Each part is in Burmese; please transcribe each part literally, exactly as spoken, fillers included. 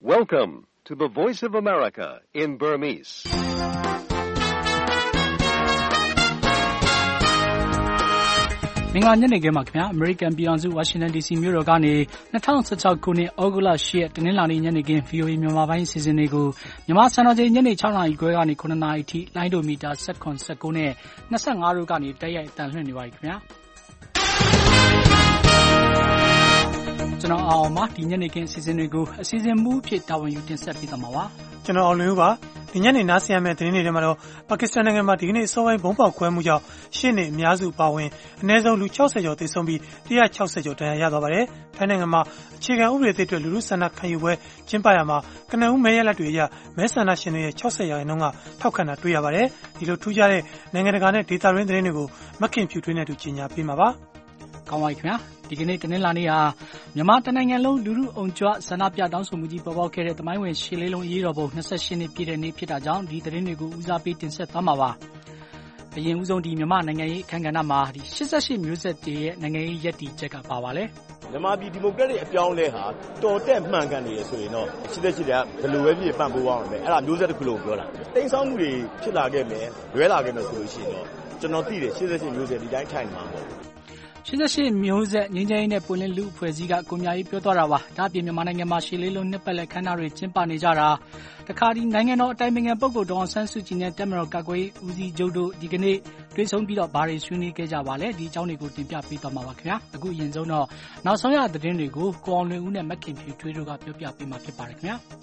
Welcome to the Voice of America in Burmese. ။မင်္ဂလာညနေခင်းပါခင်ဗျာ။ American ပြည်ထောင်စု Washington ဒီ စီ မြို့တော်ကနေ၂၀၁၆ခုနှစ်ဩဂုတ်လ၈ရက်တနင်္လာနေ့ညနေခင်း ဗွီအိုအေ မြန်မာပိုင်းအစီအစဉ်တွေကိုမြန်မာစံတော်ချိန်ညနေ၆နာရီခွဲကနေ၇နာရီထိလိုင်းဒိုမီတာ၁၇ ၁၉နဲ့၂၅တို့ကနေတိုက်ရိုက်အသံလွှင့်နေပါပြီခင်ဗျာ။ကျွန်တော်အောင်ပါဒီညနေခင်းအစီအစဉ်တွေကိုအစီအစဉ်မှုအဖြစ်တာဝန်ယူတင်ဆက်ပေးသွားမှာပါ။ကျွန်တော်အောင်လွင်ဦးပါဒီညနေနားဆင်ရမယ့်သတင်းတွေထဲမှာတော့ပါကစ္စတန်နိုင်ငံမှာဒီကနေ့အစောပိုင်းဘုံပေါက်ခွဲမှုကြောင့်ရှစ်နှစ်အများစုပါဝင်အနည်းဆုံးလူ၆၀ကျော်သေဆုံးပြီး၁၆၀ကျော်ဒဏ်ရာရသွားပါတယ်။ထိုင်းနိုင်ငံမှာအခြေခံဥပဒေသစ်အတွက်လူလူဆန္ဒခံယူပွဲကျင်းပရမှာကနဦးမဲရလဒ်တွေအရမဲဆန္ဒရှင်တွေရဲ့၆၀ရာခိုင်နှုန်းကထောက်ခံတာတွေ့ရပါတယ်။ဒီလိုထူးခြားတဲ့နိုင်ငံတကာနဲ့ဒေသတွင်းသတင်းတွေကိုမခင်ဖြူထွေးနဲ့တူကြီးညာပေးမှာပါ။ကောင်းပါပြီခင်ဗျာဒီကနေ့တနင်္လာနေ့ဟာမြန်မာတနိုင်ငံလုံးလူလူအောင်ကြွဆန္ဒပြတောင်းဆိုမှုကြီးပေါ်ပေါက်ခဲ့တဲ့သမိုင်းဝင်ရှစ်လေးလုံးအရေးတော်ပုံ၂၈နှစ်ပြည့်တဲ့နေ့ဖြစ်တာကြောင့်ဒီသတင်းတွေကိုဦးစားပေးတင်ဆက်သွားမှာပါ။အရင်ဦးဆုံးဒီမြန်မာနိုင်ငံရေးအခမ်းကဏ္ဍမှာဒီ၈၈မျိုးဆက်တည်းရဲ့နိုင်ငံရေးရည်တည်ချက်ကပါပါလေ။မြန်မာပြည်ဒီမိုကရက်တစ်အပြောင်းလဲဟာတော်တက်မှန်ကန်နေရဆိုရင်တော့၈၈ကဘယ်လိုပဲဖြစ်ပံ့ပိုးအောင်မယ်အဲ့ဒါမျိုးဆက်တစ်ခုလုံးပြောတာ။တိမ်ဆောင်းမှုတွေဖြစ်လာခဲ့မယ်လွဲလာခဲ့မယ်ဆိုလို့ရှိရင်တော့ကျွန်တော်သိတယ်၈၈မျိုးဆက်ဒီတိုင်းထိုင်မှာမဟုတ်ဘူး။၈၈မျိုးဆက်ငြိမ်းချမ်းရေးနဲ့ပွင့်လင်းလူအဖွဲ့အစည်းကကိုမြရေးပြောသွားတာပါ။ဒါ့အပြင်မြန်မာနိုင်ငံမှာရှစ်လေးလုံးနှစ်ပတ်လည်ခမ်းနားတွေကျင်းပနေကြတာတခါဒီနိုင်ငံတော်အတိုင်ပင်ခံပုဂ္ဂိုလ်ဒေါ်အောင်ဆန်းစုကြည်နဲ့တပ်မတော်ကာကွယ်ရေးဦးစီးချုပ်တို့ဒီကနေ့တွေ့ဆုံပြီးတော့ဘာတွေဆွေးနွေးခဲ့ကြပါလဲဒီအကြောင်းတွေကိုတင်ပြပေးသွားမှာပါခင်ဗျာ။အခုအရင်ဆုံးတော့နောက်ဆုံးရသတင်းတွေကိုကိုအောင်လွင်ဦးနဲ့မခင်ဖြူထွေးတို့ကပြောပြပေးမှာဖြစ်ပါတယ်ခင်ဗျာ။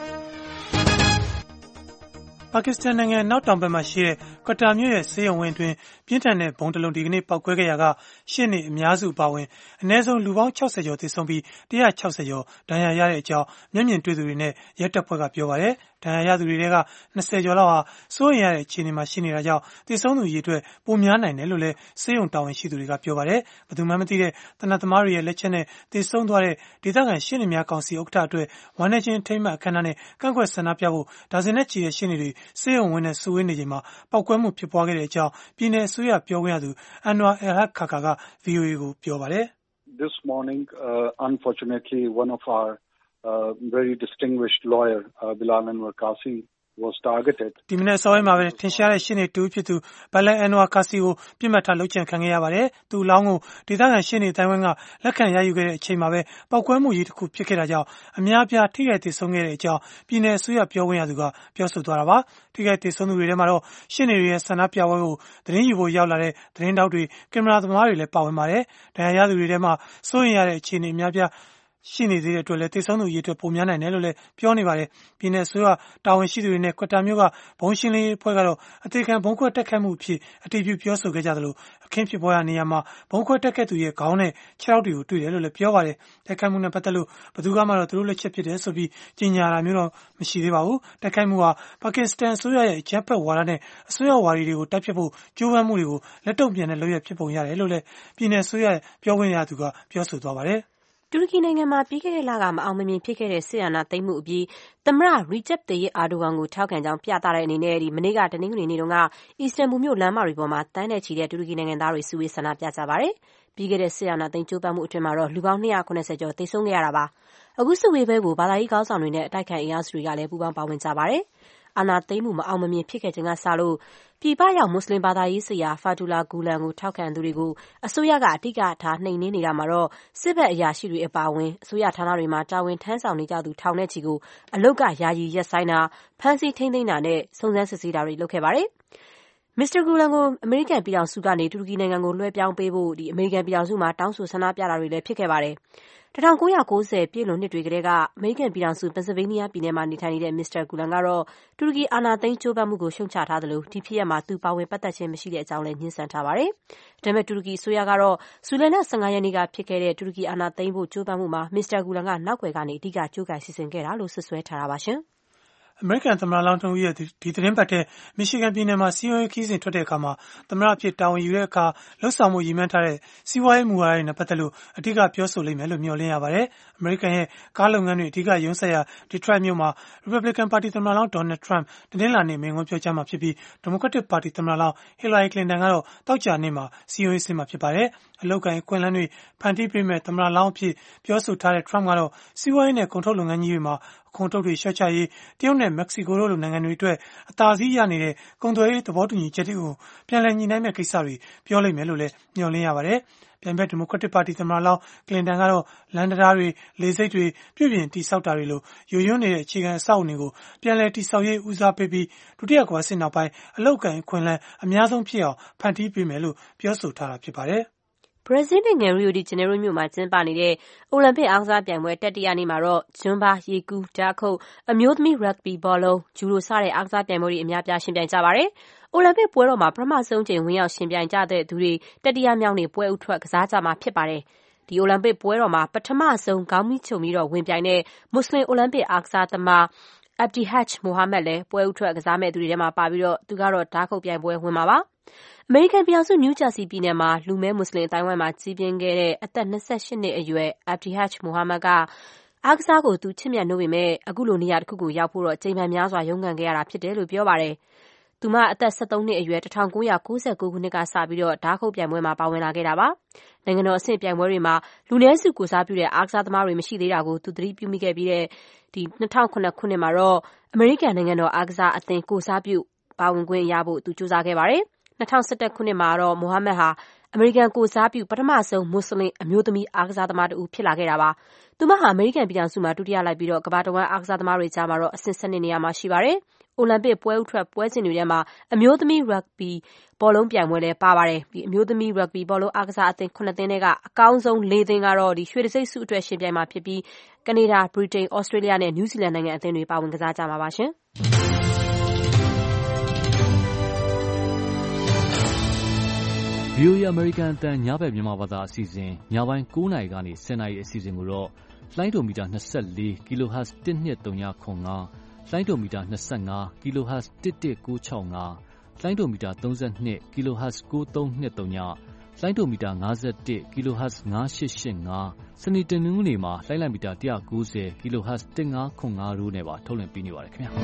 ပါကစ္စတန်နိုင်ငံနောက်တောင်ဘက်မှာရှိတဲ့ကွတာမြို့ရဲ့ဆေးရုံဝင်းအတွင်းပြင်းထန်တဲ့ဘုံတလုံးဒီကနေ့ပောက်ကွဲခဲ့ရာကရှစ်နှစ်အများစုပါဝင်အနည်းဆုံးလူပေါင်း၆၀ကျော်သေဆုံးပြီး၁၆၀ကျော်ဒဏ်ရာရတဲ့အကြောင်းမျက်မြင်တွေ့သူတွေနဲ့ရဲတပ်ဖွဲ့ကပြောပါတယ်။ဒဏ်ရာရသူတွေက၂၀ကျော်လောက်ဟာစိုးရိမ်ရတဲ့အခြေအနေမှာရှိနေတာကြောင့်သေဆုံးသူအရေအတွက်ပိုများနိုင်တယ်လို့လည်းဆေးရုံတာဝန်ရှိသူတွေကပြောပါတယ်။ဘယ်သူမှမသိတဲ့တနတ်သမားတွေရဲ့လက်ချက်နဲ့သေဆုံးသွားတဲ့ဒေသခံရှင်းနေများကောင်စီဥက္ကဋ္ဌအတွက်ဝမ်းနည်းခြင်းထိမ်းမှတ်အခမ်းအနားနဲ့ကန့်ကွက်ဆန္ဒပြဖို့ဒါဇင်နဲ့ချီတဲ့ရှင်းနေတွေဆေးရုံဝင်းနဲ့စုဝေးနေချိန်မှာပောက်ကွဲမှုဖြစ်ပွားခဲ့တဲ့အကြောင်းပြည်내အစိုးရပြောခွင့်ရသူ Anwar al-Haq Khaka က ဗွီအိုအေ ကိုပြောပါတယ်။ This morning, uh, unfortunately, one of our uh, very distinguished lawyer, uh, Bilal Anwar Kasi, was targeted. ဒီမနေ့စောပိုင်းမှာပဲထင်ရှားတဲ့ရှင်းနေတူဖြစ်သူ Bilal Anwar Kasi ကိုပြစ်မှတ်ထားလုပ်ကြံခံခဲ့ရပါတယ်။သူ့အလောင်းကိုဒေသခံရှင်းနေတိုင်းဝန်းကလက်ခံရယူခဲ့တဲ့အချိန်မှာပဲပောက်ကွဲမှုကြီးတစ်ခုဖြစ်ခဲ့တာကြောင့်အများအပြားထိခိုက်သေဆုံးခဲ့တဲ့အကြောင်းပြည်내အစိုးရပြောခွင့်ရသူကပြောဆိုသွားတာပါ။ထိခိုက်သေဆုံးသူတွေထဲမှာတော့ရှင်းနေတွေရဲ့ဆန္ဒပြပွဲကိုသတင်းယူဖို့ရောက်လာတဲ့သတင်းတောက်တွေကင်မရာသမားတွေလည်းပါဝင်ပါတယ်။ဒဏ်ရာရသူတွေထဲမှာစိုးရိမ်ရတဲ့အခြေအနေအများပြားရှိနေသေးတဲ့အတွက်လည်းသေဆုံးသူအရေအတွက်ပိုများနိုင်တယ်လို့လည်းပြောနေပါတယ်။ပြည်내အစိုးရတာဝန်ရှိသူတွေနဲ့ကွတာမြို့ကဘုံရှင်းလင်းရေးအဖွဲ့ကတော့အသေးခံဘုံခွဲတက်ခတ်မှုအဖြစ်အတည်ပြုပြောဆိုခဲ့ကြသလိုအခင်းဖြစ်ပွားရာနေရာမှာဘုံခွဲတက်ခတ်သူရဲ့ခေါင်းနဲ့ခြေထောက်တွေကိုတွေ့တယ်လို့လည်းပြောပါတယ်။တက်ခတ်မှုနဲ့ပတ်သက်လို့ဘယ်သူမှတော့သူတို့လက်ချက်ဖြစ်တယ်ဆိုပြီးကြေညာတာမျိုးတော့မရှိသေးပါဘူး။တက်ခတ်မှုဟာပါကစ္စတန်အစိုးရရဲ့အကြမ်းဖက်ဝါဒနဲ့အစိုးရဝါဒီတွေကိုတိုက်ဖျက်ဖို့ကြိုးပမ်းမှုတွေကိုလက်တုံ့ပြန်တဲ့လုပ်ရဖြစ်ပုံရတယ်လို့လည်းပြည်내အစိုးရပြောခွင့်ရသူကပြောဆိုသွားပါတယ်။တူရကီနိုင်ငံမှာပြီးခဲ့တဲ့လကမအောင်မမြင်ဖြစ်ခဲ့တဲ့စစ်အာဏာသိမ်းမှုအပြီးသမ္မတရီဂျက်တေးအာဒိုဝမ်ကိုထောက်ခံကြောင်းပြသတဲ့အနေနဲ့ဒီမနေ့ကတနင်္ဂနွေနေ့တုန်းကအီစတန်ဘူမြို့လမ်းမတွေပေါ်မှာတန်းတဲ့ချီတဲ့တူရကီနိုင်ငံသားတွေစုဝေးဆန္ဒပြကြပါတယ်။ပြီးခဲ့တဲ့စစ်အာဏာသိမ်းကြိုးပမ်းမှုအတွင်းမှာတော့လူပေါင်း၂၇၀ကျော်သေဆုံးခဲ့ရတာပါ။အခုစုဝေးပွဲကိုဘာသာရေးခေါင်းဆောင်တွေနဲ့အတိုက်ခံအင်အားစုတွေကလည်းပူးပေါင်းပါဝင်ကြပါတယ်။အာဏာသိမ်းမှုမအောင်မမြင်ဖြစ်ခဲ့ချိန်ကစလို့ပြည်ပရောက်မွတ်စလင်ဘာသာရေးဆရာဖာတူလာဂူလန်ကိုထောက်ခံသူတွေကိုအစိုးရကအတိအကထားနှိမ်နင်းနေတာမှာတော့စစ်ဘက်အရာရှိတွေအပါအဝင်အစိုးရဌာနတွေမှာတာဝန်ထမ်းဆောင်နေကြသူထောင်နဲ့ချီကိုအလုတ်ကယာယီရပ်ဆိုင်းတာဖမ်းဆီးထိန်းသိမ်းတာနဲ့စုံစမ်းစစ်ဆေးတာတွေလုပ်ခဲ့ပါတယ်။မစ္စတာဂူလန်ကိုအမေရိကန်ပြည်ထောင်စုကနေတူရကီနိုင်ငံကိုလွှဲပြောင်းပေးဖို့ဒီအမေရိကန်ပြည်ထောင်စုမှာတောင်းဆိုဆန္ဒပြတာတွေလည်းဖြစ်ခဲ့ပါတယ်။၁၉၉၀ပြည့်လွန်နှစ်တွေကတည်းကအမေရိကန်ပြည်ထောင်စုပန်ဆယ်ဗေးနီးယားပြည်နယ်မှာနေထိုင်နေတဲ့မစ္စတာဂူလန်ကတော့တူရကီအာဏာသိမ်းကြိုးပမ်းမှုကိုရှုတ်ချထားသလိုဒီဖြစ်ရပ်မှာသူပါဝင်ပတ်သက်ခြင်းမရှိတဲ့အကြောင်းလည်းညှင်းဆန်ထားပါတယ်။ဒါပေမဲ့တူရကီအစိုးရကတော့ဇူလိုင်လ၁၅ရက်နေ့ကဖြစ်ခဲ့တဲ့တူရကီအာဏာသိမ်းဖို့ကြိုးပမ်းမှုမှာမစ္စတာဂူလန်ကနောက်ွယ်ကနေအဓိကကြိုးကိုင်စီစဉ်ခဲ့တာလို့ဆွဆွဲထားတာပါရှင်။အမေရိကန်သမ္မတလောင်းတဦးရဲ့ဒီသတင်းပတ်ထဲမီရှီဂန်ပြည်နယ်မှာစီးပွားရေးခီးစဉ်ထွက်တဲ့အခါမှာသမ္မတအဖြစ်တာဝန်ယူတဲ့အခါလှုပ်ဆောင်မှုရည်မှန်းထားတဲ့စီးပွားရေးမူဝါဒတွေနဲ့ပတ်သက်လို့အဓိကပြောဆိုလိမ့်မယ်လို့မျှော်လင့်ရပါတယ်။အမေရိကန်ရဲ့ကားလုပ်ငန်းတွေအဓိကရုံးဆက်ရာဒီထရိုက်မြို့မှာ Republican ပါတီသမ္မတလောင်းဒေါ်နယ်ထရန့်တင်းလာနေမိန့်ခွန်းပြောကြားမှာဖြစ်ပြီး Democratic ပါတီသမ္မတလောင်းဟီလာရီကလင်တန်ကတော့တောက်ကြနေ့မှာစီးပွားရေးဆင်းမှာဖြစ်ပါတယ်။အလောက်ကိုင်းအခွင့်အလမ်းတွေဖန်တီးပေးမဲ့သမ္မတလောင်းအဖြစ်ပြောဆိုထားတဲ့ထရန့်ကတော့စီးပွားရေးနဲ့ကုန်ထုတ်လုပ်ငန်းကြီးတွေမှာအခွန်ထုတ်တွေလျှော့ချရေးတရုတ်နဲ့မက္ကဆီကိုတို့လိုနိုင်ငံတွေအတွက်အသာစီးရနေတဲ့ကုန်သွယ်ရေးသဘောတူညီချက်တွေကိုပြန်လည်ညှိနှိုင်းမဲ့ကိစ္စတွေပြောလိမ့်မယ်လို့လည်းမျှော်လင့်ရပါတယ်။ပြိုင်ဘက်ဒီမိုကရက်တစ်ပါတီသမ္မတလောင်းကလင်တန်ကတော့လန်ဒတာတွေလေဆိပ်တွေပြုပြင်တိစောက်တာတွေလိုယိုယွန်းနေတဲ့အခြေခံအဆောက်အအုံတွေကိုပြန်လည်တိစောက်ရေးဦးစားပေးပြီးဒုတိယကမ္ဘာစစ်နောက်ပိုင်းအလောက်ကန်ခွင်လန်းအများဆုံးဖြစ်အောင်ဖန်တီးပေးမယ်လို့ပြောဆိုထားတာဖြစ်ပါတယ်။ဘရာဇီးနိုင်ငံရီယိုဒီဂျနေရိုမြို့မှာကျင်းပနေတဲ့အိုလံပစ်အားကစားပြိုင်ပွဲတတိယနေ့မှာတော့ဂျွမ်းဘားရေကူးဓာတ်ခုတ်အမျိုးသမီးရက်ဘီဘောလုံးဂျူဒိုစတဲ့အားကစားပြိုင်ပွဲတွေအများပြားရှင်ပြိုင်ကြပါတယ်။အိုလံပစ်ပွဲတော်မှာပထမဆုံးချိန်ဝင်ရောက်ရှင်ပြိုင်ကြတဲ့သူတွေတတိယမြောက်နေ့ပွဲဥထွက်ကစားကြမှာဖြစ်ပါတယ်။ဒီအိုလံပစ်ပွဲတော်မှာပထမဆုံးခေါင်းမီးချုံပြီးတော့ဝင်ပြိုင်တဲ့မွတ်စလင်အိုလံပစ်အားကစားသမားAbdihaj Mohammed လည်းပွဲဥထွက်ကစားမဲ့သူတွေထဲမှာပါပြီးတော့သူကတော့ဓာတ်ခုတ်ပြိုင်ပွဲဝင်မှာပါ။အမေရိကန်ပြည်ထောင်စုနယူးဂျာစီပြည်နယ်မှာလူမည်းမွတ်စလင်အတိုင်းဝိုင်းမှာကြီးပြင်းခဲ့တဲ့အသက်၂၈နှစ်အရွယ် Abdihaj Mohammed ကအားကစားကိုသူချစ်မြတ်နိုးပေမဲ့အခုလိုနေရာတစ်ခုကိုရောက်ဖို့တော့ကြိမ်ဖန်များစွာရုန်းကန်ခဲ့ရတာဖြစ်တယ်လို့ပြောပါတယ်။သူမအသက်၁၃နှစ်အရွယ်၁၉၉၉ခုနှစ်ကစပြီးတော့ဓာတ်ခုတ်ပြိုင်ပွဲမှာပါဝင်လာခဲ့တာပါ။နိုင်ငံတော်အဆင့်ပြိုင်ပွဲတွေမှာလူနည်းစုကိုစားပြုတဲ့အားကစားသမားတွေမရှိသေးတာကိုသူသတိပြုမိခဲ့ပြီးတဲ့ဒီ၂၀၀၇ခုနှစ်မှာတော့အမေရိကန်နိုင်ငံတော်အားကစားအသင်းကိုစားပြုပါဝင်ခွင့်ရဖို့သူကြိုးစားခဲ့ပါတယ်။၂၀၁၁ခုနှစ်မှာတော့မိုဟာမက်ဟာအမေရိကန်ကိုစားပြုပထမဆုံးမွတ်စလင်အမျိုးသမီးအားကစားသမားတူဖြစ်လာခဲ့တာပါ။သူမဟာအမေရိကန်ပြည်ထောင်စုမှာဒုတိယလိုက်ပြီးတော့ကမ္ဘာတဝန်းအားကစားသမားတွေကြားမှာတော့အဆင့်၁၂နေရာမှာရှိပါတယ်။အိုလံပစ်ပွဲဥထွက်ပွဲစဉ်တွေထဲမှာအမျိုးသမီးရက်ဘီဘောလုံးပြိုင်ပွဲလည်းပါပါတယ်။ဒီအမျိုးသမီးရက်ဘီဘောလုံးအားကစားအသင်းခုနှစ်သင်းထဲကအကောင်းဆုံးလေးသင်းကတော့ဒီရွှေတံဆိပ်ဆုအတွက်ရှင်ပြိုင်မှာဖြစ်ပြီးကနေဒါ၊ဗြိတိန်၊ဩစတြေးလျနဲ့နယူးဇီလန်နိုင်ငံအသင်းတွေပါဝင်ကစားကြမှာပါရှင်။ဗွီအိုအေ အမေရိကန်အသံညဘက်မြန်မာဘာသာအစီအစဉ်ညပိုင်း၉နာရီကနေ၁၀နာရီအစီအစဉ်ကိုတော့လှိုင်းဒိုမီတာ၂၄ kilohertz တစ်နှစ်၃၀ခွန်ငါလှိုင်းဒိုမီတာ၂၅ kilohertz တစ်တစ်၉၆၅လှိုင်းဒိုမီတာ၃၂ kilohertz ၉၃၂၃လှိုင်းဒိုမီတာ၅၁ kilohertz ၅၈၈၅စနေတနင်္ဂနွေမှာလှိုင်းလံမီတာ၁၉၀ kilohertz တစ်၅ခွန်၅တို့နဲ့ပါထုတ်လွှင့်ပေးနေပါတယ်ခင်ဗျာ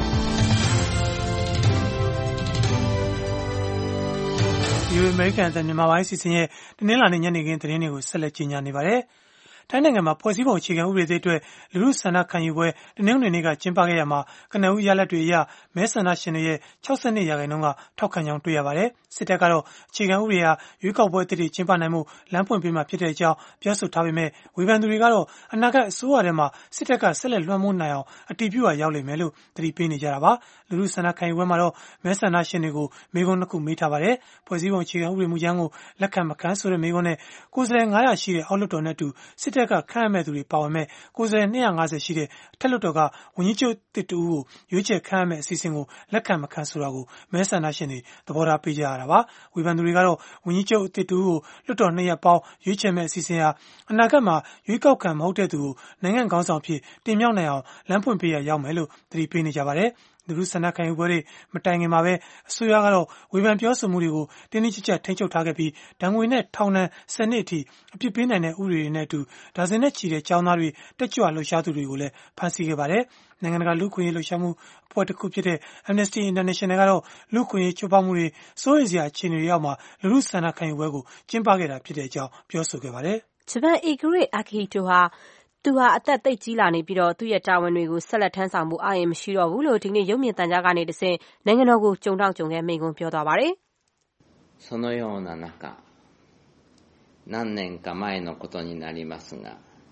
ဒီအမေရိကန်အသံမြန်မာပိုင်းအစီအစဉ်ရဲ့တနင်္လာနေ့ညနေခင်းသတင်းတွေကိုဆက်လက်ကြီးညာနေပါတယ်။ထိုင်းနိုင်ငံမှာဖွဲ့စည်းပုံအခြေခံဥပဒေသစ်အတွက်လူထုဆန္ဒခံယူပွဲတနင်္ဂနွေနေ့ကကျင်းပခဲ့ရမှာကနဦးရလဒ်တွေအရမဲဆန္ဒရှင်တွေရဲ့၆၂ရာခိုင်နှုန်းကထောက်ခံကြောင်းတွေ့ရပါတယ်။စစ်တပ်ကတော့အခြေခံဥပဒေဟာရွေးကောက်ပွဲအသစ်တွေကျင်းပနိုင်မှုလမ်းဖွင့်ပေးမှာဖြစ်တဲ့အကြောင်းပြောဆိုထားပေမဲ့ဝေဖန်သူတွေကတော့အနာဂတ်အစိုးရထဲမှာစစ်တပ်ကဆက်လက်လွှမ်းမိုးနိုင်အောင်အတည်ပြုရရောက်လိမ့်မယ်လို့သတိပေးနေကြတာပါ။လူထုဆန္ဒခံယူပွဲမှာတော့မဲဆန္ဒရှင်တွေကိုမေးခွန်းနှစ်ခုမေးထားပါတယ်။ဖွဲ့စည်းပုံအခြေခံဥပဒေမူကြမ်းကိုလက်ခံမခံဆိုတဲ့မေးခွန်းနဲ့ကိုယ်စားလှယ်၅ရာရှိတဲ့အောက်လွှတ်တော်နဲ့အတူစစ်တပ်ကခန့်အပ်မဲ့သူတွေပါဝင်မဲ့ကိုယ်စားလှယ်၂၅၀ရှိတဲ့အထက်လွှတ်တော်ကဝန်ကြီးချုပ်တစ်တူကိုရွေးချယ်ခန့်အပ်မဲ့အစီအစဉ်ကိုလက်ခံမခံဆိုတာကိုမဲဆန္ဒရှင်တွေသဘောထားပေးကြရတာပါ။ဝေဖန်သူတွေကတော့ဝန်ကြီးချုပ်တစ်တူကိုလွှတ်တော်နှစ်ရပ်ပေါင်းရွေးချယ်မဲ့အစီအစဉ်ဟာအနာဂတ်မှာရွေးကောက်ခံမဟုတ်တဲ့သူကိုနိုင်ငံခေါင်းဆောင်ဖြစ်တင်မြှောက်နိုင်အောင်လမ်းဖွင့်ပေးရရောက်မယ်လို့သတိပေးနေကြပါတယ်။လူထုဆန္ဒခံယူပွဲတွေမတိုင်ခင်မှာပဲအစိုးရကတော့ဝေဖန်ပြောဆိုမှုတွေကိုတင်းတင်းကြပ်ကြပ်ထိန်းချုပ်ထားခဲ့ပြီးဒဏ်ငွေနဲ့ထောင်ဒဏ်၁၀နှစ်အထိအပြစ်ပေးနိုင်တဲ့ဥပဒေတွေနဲ့အတူဒါဇင်နဲ့ချီတဲ့ကျောင်းသားတွေတက်ကြွလှုပ်ရှားသူတွေကိုလည်းဖမ်းဆီးခဲ့ပါတယ်။နိုင်ငံတကာလူ့အခွင့်အရေးလှုပ်ရှားမှုအဖွဲ့တစ်ခုဖြစ်တဲ့ Amnesty International ကတော့လူ့အခွင့်အရေးချိုးဖောက်မှုတွေစိုးရိမ်စရာအခြေအနေတွေအောက်မှာလူထုဆန္ဒခံယူပွဲကိုကျင်းပခဲ့တာဖြစ်တဲ့အကြောင်းပြောဆိုခဲ့ပါတယ်။ဂျပန်ဧကရာဇ် Akihito ဟာသူဟာအသက်သိပ်ကြီးလာနေပြီးတော့သူ့ရဲ့တာဝန်တွေကိုဆက်လက်ထမ်းဆောင်ဖို့အားအင်မရှိတော့ဘူးလို့ဒီနေ့ရုပ်မြင်သံကြားကနေတဆင့်နိုင်ငံတော်ကိုကြုံတောက်ကြုံခဲ့မိန့်ခွန်းပြောသွားပါတယ်။そのような中、何年か前のことになりますが、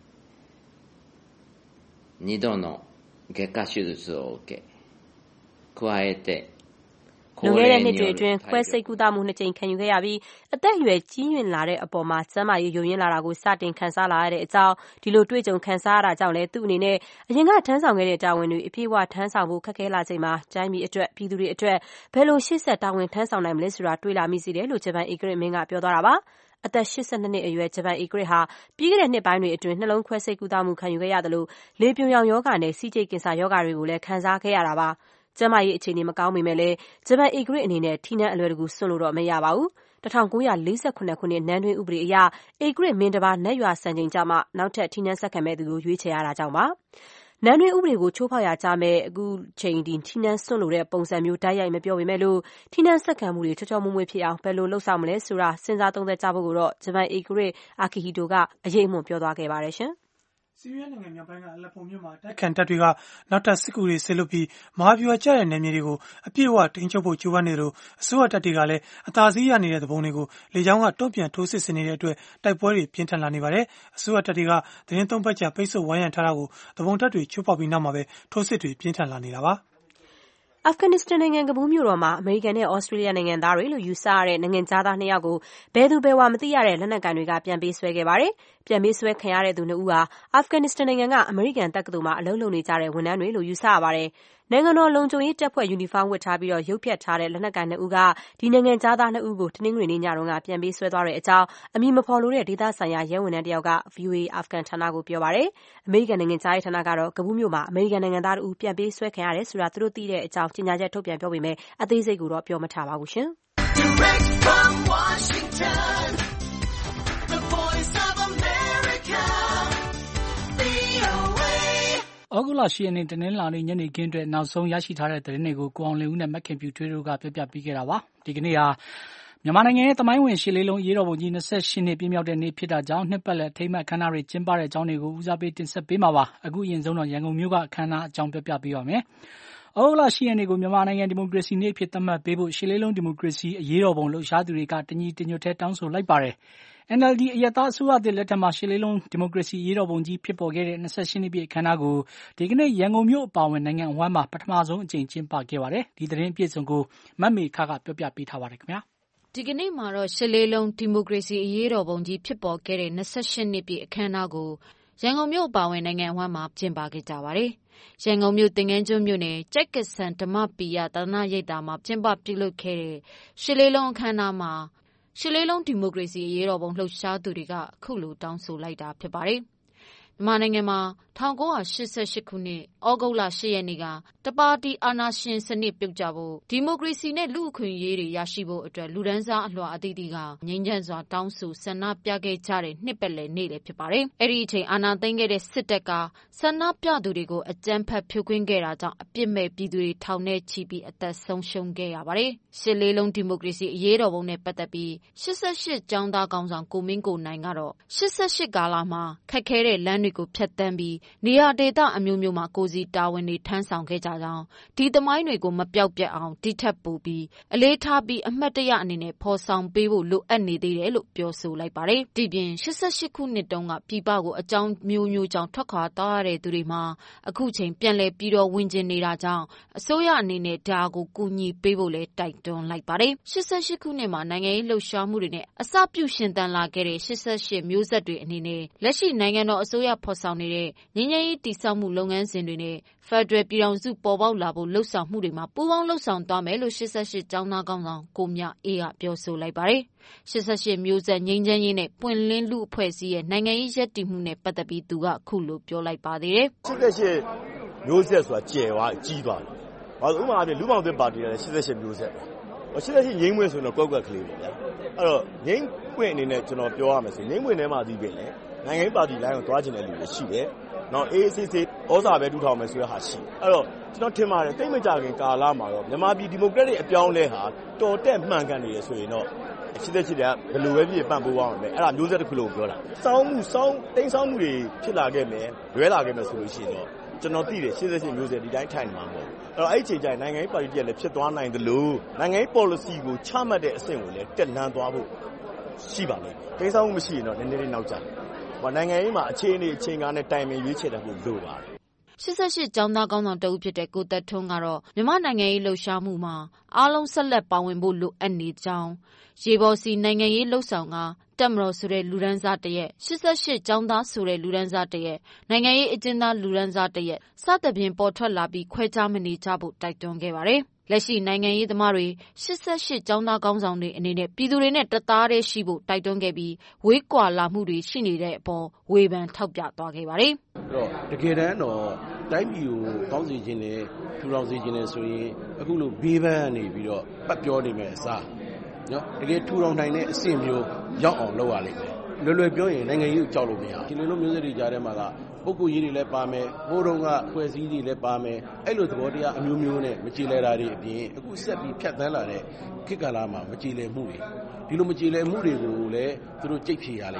二度の外科手術を受け、加えてလွန်ခဲ့တဲ့နှစ်တွေအတွင်းခွဲစိတ်ကုသမှုနှစ်ကြိမ်ခံယူခဲ့ရပြီးအသက်အရွယ်ကြီးရင်လာတဲ့အပေါ်မှာကျန်းမာရေးယိုယွင်းလာတာကိုစတင်ခံစားလာရတဲ့အကြောင်းဒီလိုတွေ့ကြုံခံစားရတာကြောင့်လည်းသူ့အနေနဲ့အရင်ကထမ်းဆောင်ခဲ့တဲ့တာဝန်တွေအပြည့်အဝထမ်းဆောင်ဖို့ခက်ခဲလာချိန်မှာတိုင်းပြည်အတွက်ပြည်သူတွေအတွက်ဘယ်လိုရှေ့ဆက်တာဝန်ထမ်းဆောင်နိုင်မလဲဆိုတာတွေးလာမိစေတယ်လို့ဂျပန်ဧကရာဇ်မင်းကပြောသွားတာပါ။အသက်၈၂နှစ်အရွယ်ဂျပန်ဧကရာဇ်ဟာပြီးခဲ့တဲ့နှစ်ပိုင်းတွေအတွင်းနှလုံးခွဲစိတ်ကုသမှုခံယူခဲ့ရတယ်လို့လေပြွန်ယောင်ရောဂါနဲ့စီးကျိတ်ကင်ဆာရောဂါတွေကိုလည်းခံစားခဲ့ရတာပါ။ကျန်းမာရေးအခြေအနေမကောင်းပေမဲ့လည်းဂျပန်ဧကရာဇ်အနေနဲ့ထီးနန်းအလွယ်တကူစွန့်လို့တော့မရပါဘူး။၁၉၄၇ခုနှစ်နန်းတွင်းဥပဒေအရဧကရာဇ်မင်းတစ်ပါးနတ်ရွာစံချိန်ကြမှနောက်ထပ်ထီးနန်းဆက်ခံမဲ့သူကိုရွေးချယ်ရတာကြောင့်ပါ။နန်းတွင်းဥပဒေကိုချိုးဖောက်ရာကြမဲ့အခုချိန်ဒီထီးနန်းစွန့်လို့တဲ့ပုံစံမျိုးတိုက်ရိုက်မပြောပေမဲ့လို့ထီးနန်းဆက်ခံမှုတွေချောချောမွေ့မွေ့ဖြစ်အောင်ဘယ်လိုလှုပ်ဆောင်မလဲဆိုတာစဉ်းစားသုံးသပ်ကြဖို့ကိုတော့ဂျပန်ဧကရာဇ်အာကီဟီတိုကအရေးအမွန်ပြောသွားခဲ့ပါတယ်ရှင်။ဆီးရီးယားနိုင်ငံမြောက်ပိုင်းကအလက်ပိုမြို့မှာတိုက်ခိုက်တပ်တွေကနောက်ထပ်စစ်ကူတွေဆစ်လွတ်ပြီးမဟာဗျူဟာကျတဲ့နယ်မြေတွေကိုအပြည့်အဝထိန်းချုပ်ဖို့ကြိုးပမ်းနေလို့အစိုးရတပ်တွေကလည်းအသာစီးရနေတဲ့သဘုံတွေကိုလေကြောင်းကတုံ့ပြန်ထိုးစစ်ဆင်နေတဲ့အတွက်တိုက်ပွဲတွေပြင်းထန်လာနေပါတယ်။အစိုးရတပ်တွေကသတင်းသုံးပတ်ကြာပိတ်ဆို့ဝိုင်းရံထားတာကိုသဘုံတပ်တွေချိုးဖောက်ပြီးနောက်မှာပဲထိုးစစ်တွေပြင်းထန်လာနေတာပါ။အာဖဂန်နစ္စတန်နိုင်ငံကဘူးမြို့တော်မှာအမေရိကန်နဲ့ဩစတြေးလျနိုင်ငံသားတွေလို့ယူဆရတဲ့နိုင်ငံခြားသားနှစ်ယောက်ကိုဘယ်သူဘယ်ဝါမသိရတဲ့လက်နက်ကိုင်တွေကပြန်ပေးဆွဲခဲ့ပါတယ်။ပြန်ပေးဆွဲခံရတဲ့သူနှစ်ဦးဟာအာဖဂန်နစ္စတန်နိုင်ငံကအမေရိကန်တက္ကသိုလ်မှာအလုပ်လုပ်နေကြတဲ့ဝန်ထမ်းတွေလို့ယူဆရပါတယ်။နိုင်ငံတော်လုံခြုံရေးတပ်ဖွဲ့ယူနီဖောင်းဝတ်ထားပြီးရုပ်ဖျက်ထားတဲ့လက်နက်ကိုင်နှစ်ဦးကဒီနိုင်ငံခြားသားနှစ်ဦးကိုတနင်္ဂနွေနေ့ညတုန်းကပြန်ပေးဆွဲသွားတဲ့အကြောင်းအမည်မဖော်လိုတဲ့ဒေသဆိုင်ရာရဲဝန်ထမ်းတစ်ယောက်က ဗွီအိုအေအာဖဂန်ဌာနကိုပြောပါတယ်။အမေရိကန်နိုင်ငံခြားရေးဌာနကတော့ကဘူးမြို့မှာအမေရိကန်နိုင်ငံသားတို့ပြန်ပေးဆွဲခံရတယ်ဆိုတာသူတို့သိတဲ့အကြောင်းကြေညာချက်ထုတ်ပြန်ပြောပေမဲ့အသေးစိတ်ကိုတော့ပြောမထားပါဘူးရှင်။ Direct from Washington, the voice of America, ဩဂုတ်လ ၈ ရက်နေ့တနင်္လာနေ့ညနေခင်းအတွက်နောက်ဆုံးရရှိထားတဲ့သတင်းတွေကိုကိုအောင်လင်းဦးနဲ့မခင်ပြူထွေးတို့ကပြပြပေးခဲ့တာပါ။ဒီကနေ့ဟာမြန်မာနိုင်ငံရဲ့သမိုင်းဝင်ရှစ်လေးလုံးအရေးတော်ပုံကြီး၂၈နှစ်ပြည့်မြောက်တဲ့နေ့ဖြစ်တာကြောင့်နှစ်ပတ်လည်အထိမ်းအမှတ်အခမ်းအနားတွေကျင်းပတဲ့အကြောင်းတွေကိုဦးစားပေးတင်ဆက်ပေးမှာပါ။အခုအရင်ဆုံးတော့ရန်ကုန်မြို့ကအခမ်းအနားအကြောင်းပြပြပေးပါမယ်။ဩဂုတ်လ ၈ ရက်နေ့ကိုမြန်မာနိုင်ငံဒီမိုကရေစီနေ့အဖြစ်သတ်မှတ်ပေးဖို့ရှစ်လေးလုံးဒီမိုကရေစီအရေးတော်ပုံလှုပ်ရှားသူတွေကတညီတညွတ်ထဲတောင်းဆိုလိုက်ပါတယ်။ အန်အယ်လ်ဒီ အရပ်သားအစိုးရသစ်လက်ထက်မှာရှစ်လေးလုံးဒီမိုကရေစီအရေးတော်ပုံကြီးဖြစ်ပေါ်ခဲ့တဲ့၂၈နှစ်ပြည့်အခမ်းအနားကိုဒီကနေ့ရန်ကုန်မြို့အပါအဝင်နိုင်ငံအဝန်းမှာပထမဆုံးအကြိမ်ကျင်းပခဲ့ပါတယ်။ဒီသတင်းအပြည့်အစုံကိုမမေခကပြောပြပေးထားပါတယ်ခင်ဗျာ။ဒီကနေ့မှာတော့ရှစ်လေးလုံးဒီမိုကရေစီအရေးတော်ပုံကြီးဖြစ်ပေါ်ခဲ့တဲ့၂၈နှစ်ပြည့်အခမ်းအနားကိုရန်ကုန်မြို့အပါအဝင်နိုင်ငံအဝန်းမှာကျင်းပခဲ့ကြပါတယ်။ရန်ကုန်မြို့သင်္ဃန်းကျွန်းမြို့နယ်ကြိုက်ကဆန်ဓမ္မပီယသာသနာရိပ်သာမှာကျင်းပပြုလုပ်ခဲ့တဲ့ရှစ်လေးလုံးအခမ်းအနားမှာရှစ်လေးလုံးဒီမိုကရေစီအရေးတော်ပုံလှုပ်ရှားသူတွေကအခုလိုတောင်းဆိုလိုက်တာဖြစ်ပါတယ်။မြန်မာနိုင်ငံမှာ၁၉၈၈ခုနှစ်ဩဂုတ်လ၈ရက်နေ့ကတပါတီအာဏာရှင်စနစ်ပြုတ်ကျဖို့ဒီမိုကရေစီနဲ့လူ့အခွင့်အရေးတွေရရှိဖို့အတွက်လူဒန်းစားအလွှာအသီးသီးကငြိမ်းချမ်းစွာတောင်းဆိုဆန္ဒပြခဲ့ကြတဲ့နှစ်ပတ်လည်နေ့လည်းဖြစ်ပါတယ်။အဲ့ဒီအချိန်အာဏာသိမ်းခဲ့တဲ့စစ်တပ်ကဆန္ဒပြသူတွေကိုအကြမ်းဖက်ဖြိုခွင်းခဲ့တာကြောင့်အပြစ်မဲ့ပြည်သူတွေထောင်ထဲချီပြီးအသက်ဆုံးရှုံးခဲ့ရပါတယ်။ရှစ်လေးလုံးဒီမိုကရေစီအရေးတော်ပုံနဲ့ပတ်သက်ပြီးရှစ်ရှစ်ကျောင်းသားခေါင်းဆောင်ကိုမင်းကိုနိုင်ကတော့ရှစ်ရှစ်ကာလမှာခက်ခဲတဲ့လမ်းတွေကိုဖြတ်တန်းပြီးနေရာဒေသအမျိုးမျိုးမှာကိုစီတာဝန်တွေထမ်းဆောင်ခဲ့ကြကြောင်းဒီသမိုင်းတွေကိုမပြောက်ပြတ်အောင်တိထက်ပိုပြီးအလေးထားပြီးအမှတ်တရအနေနဲ့ဖော်ဆောင်ပေးဖို့လိုအပ်နေသေးတယ်လို့ပြောဆိုလိုက်ပါတယ်။ဒီပြင်ရှစ်ရှစ်ခုနှစ်တုန်းကပြည်ပကိုအကြောင်းမျိုးမျိုးကြောင့်ထွက်ခွာသွားရတဲ့သူတွေမှာအခုချိန်ပြန်လည်ပြီးတော့ဝင်ကျင်နေတာကြောင့်အစိုးရအနေနဲ့ဒါကိုကူညီပေးဖို့လဲတိုက်တွန်းလိုက်ပါတယ်။ရှစ်ရှစ်ခုနှစ်မှာနိုင်ငံရေးလှုပ်ရှားမှုတွေနဲ့အစပြုရှင်သန်လာခဲ့တဲ့ရှစ်ရှစ်မျိုးဆက်တွေအနေနဲ့လက်ရှိနိုင်ငံတော်အစိုးရဖော်ဆောင်နေတဲ့ငြိမ်းချမ်းရေးတည်ဆောက်မှုလုပ်ငန်းစဉ်တွေနဲ့ဖက်ဒရယ်ပြည်ထောင်စုပေါ်ပေါက်လာဖို့လှုပ်ဆောင်မှုတွေမှာပူးပေါင်းလှုပ်ဆောင်သွားမယ်လို့ရှစ်ရှစ်ကျောင်းသားခေါင်းဆောင်ကိုမြအေးကပြောဆိုလိုက်ပါတယ်။ရှစ်ရှစ်မျိုးဆက်ငြိမ်းချမ်းရေးနဲ့ပွင့်လင်းလူအဖွဲ့အစည်းရဲ့နိုင်ငံရေးရည်တည်မှုနဲ့ပတ်သက်ပြီးသူကခုလိုပြောလိုက်ပါသေးတယ်။ရှစ်ရှစ်မျိုးဆက်ဆိုတာကျယ်သွားကြီးသွားတယ်။ဘာလို့ဥပမာအားဖြင့်လူ့ဘောင်သစ်ပါတီလည်းရှစ်ရှစ်မျိုးဆက်ပဲ။ရှစ်ရှစ်ငြိမ်းမွေးဆိုတော့ကွက်ကွက်ကလေးပေါ့ဗျာ။အဲ့တော့ငြိမ်းပွင့်အနေနဲ့ကျွန်တော်ပြောရမယ်ဆိုငြိမ်းမွေးထဲမှာဒီပြင်လေနိုင်ငံရေးပါတီလိုင်းကိုတွားချင်တဲ့လူတွေရှိတယ်။နောက် အေးအေးဆေးဆေးဩဇာပဲတူထောင်မယ်ဆိုတဲ့ဟာရှိအဲ့တော့ကျွန်တော်ထင်ပါတယ်တိတ်မကြခင်ကာလမှာတော့မြန်မာပြည်ဒီမိုကရက်တစ်အပြောင်းလဲဟာတော်တက်မှန်ကန်နေရဆိုရင်တော့ရှစ်ရှစ်ကဘယ်လိုပဲဖြစ်ပံ့ပိုးသွားမှာပဲအဲ့ဒါမျိုးဆက်တစ်ခုလို့ပြောတာစောင်းမှုစောင်းတိမ်ဆောင်းမှုတွေဖြစ်လာခဲ့မယ်လွဲလာခဲ့မယ်ဆိုလို့ရှိရင်တော့ကျွန်တော်သိတယ်ရှစ်ရှစ်မျိုးဆက်ဒီတိုင်းထိုင်မှာမဟုတ်အဲ့တော့အဲ့ဒီအချိန်ကျရင်နိုင်ငံရေးပါတီတည်းလည်းဖြစ်သွားနိုင်တယ်လို့နိုင်ငံရေး policy ကိုချမှတ်တဲ့အဆင့်ကိုလည်းတက်လှမ်းသွားဖို့ရှိပါလိမ့်မယ်တိမ်ဆောင်းမှုမရှိရင်တော့နည်းနည်းလေးနောက်ကျတယ်နိုင်ငံရေးမှာအခြေအနေအချိန်ကားနဲ့တိုင်ပင်ရွေးချယ်တဲ့မှုလိုပါတယ်ရှစ်ရှစ်ကျောင်းသားကောင်းဆောင်တဦးဖြစ်တဲ့ကိုသက်ထွန်းကတော့မြန်မာနိုင်ငံရေးလှုပ်ရှားမှုမှာအားလုံးဆက်လက်ပါဝင်ဖို့လိုအပ်နေကြောင်းရေပေါ်စီနိုင်ငံရေးလှုပ်ဆောင်ကတက်မတော်ဆိုတဲ့လူဒန်းစားတရက်ရှစ်ရှစ်ကျောင်းသားဆိုတဲ့လူဒန်းစားတရက်နိုင်ငံရေးအကျဉ်းသားလူဒန်းစားတရက်စသဖြင့်ပေါ်ထွက်လာပြီးခွဲခြားမနေကြဖို့တိုက်တွန်းခဲ့ပါတယ်လက်ရှိနိုင်ငံရေးသမားတွေရှစ်ရှစ်ကျောင်းသားကောင်းဆောင်တွေအနေနဲ့ပြည်သူတွေနဲ့တသားတည်းရှိဖို့တိုက်တွန်းခဲ့ပြီးဝေးကွာလာမှုတွေရှိနေတဲ့အပေါ်ဝေဖန်ထောက်ပြသွားခဲ့ပါတယ်။အဲ့တော့တကယ်တမ်းတော့တိုင်းပြည်ကိုကောင်းစေခြင်းနဲ့ထူထောင်စေခြင်းနဲ့ဆိုရင်အခုလိုဘေးပန်းနေပြီးတော့ပတ်ပြောနေမယ်အစားနော်တကယ်ထူထောင်နိုင်တဲ့အဆင့်မျိုးရောက်အောင်လုပ်ရလိမ့်မယ်။လွယ်လွယ်ပြောရင်နိုင်ငံရေးကိုကြောက်လို့မရဘူး။ဒီလိုလိုမျိုးစတွေကြားထဲမှာကပုဂ္ဂိုလ်ရေးတွေလည်းပါမယ်ဘိုးတော်ကဖွဲ့စည်းတွေလည်းပါမယ်အဲ့လိုသဘောတရားအမျိုးမျိုးနဲ့မကြည်လည်တာတွေအပြင်အခုဆက်ပြီးဖြတ်သန်းလာတဲ့ခေတ်ကာလမှာမကြည်လည်မှုတွေဒီလိုမကြည်လည်မှုတွေကိုလည်းသူတို့ကြိတ်ဖြေရလိမ့်မယ်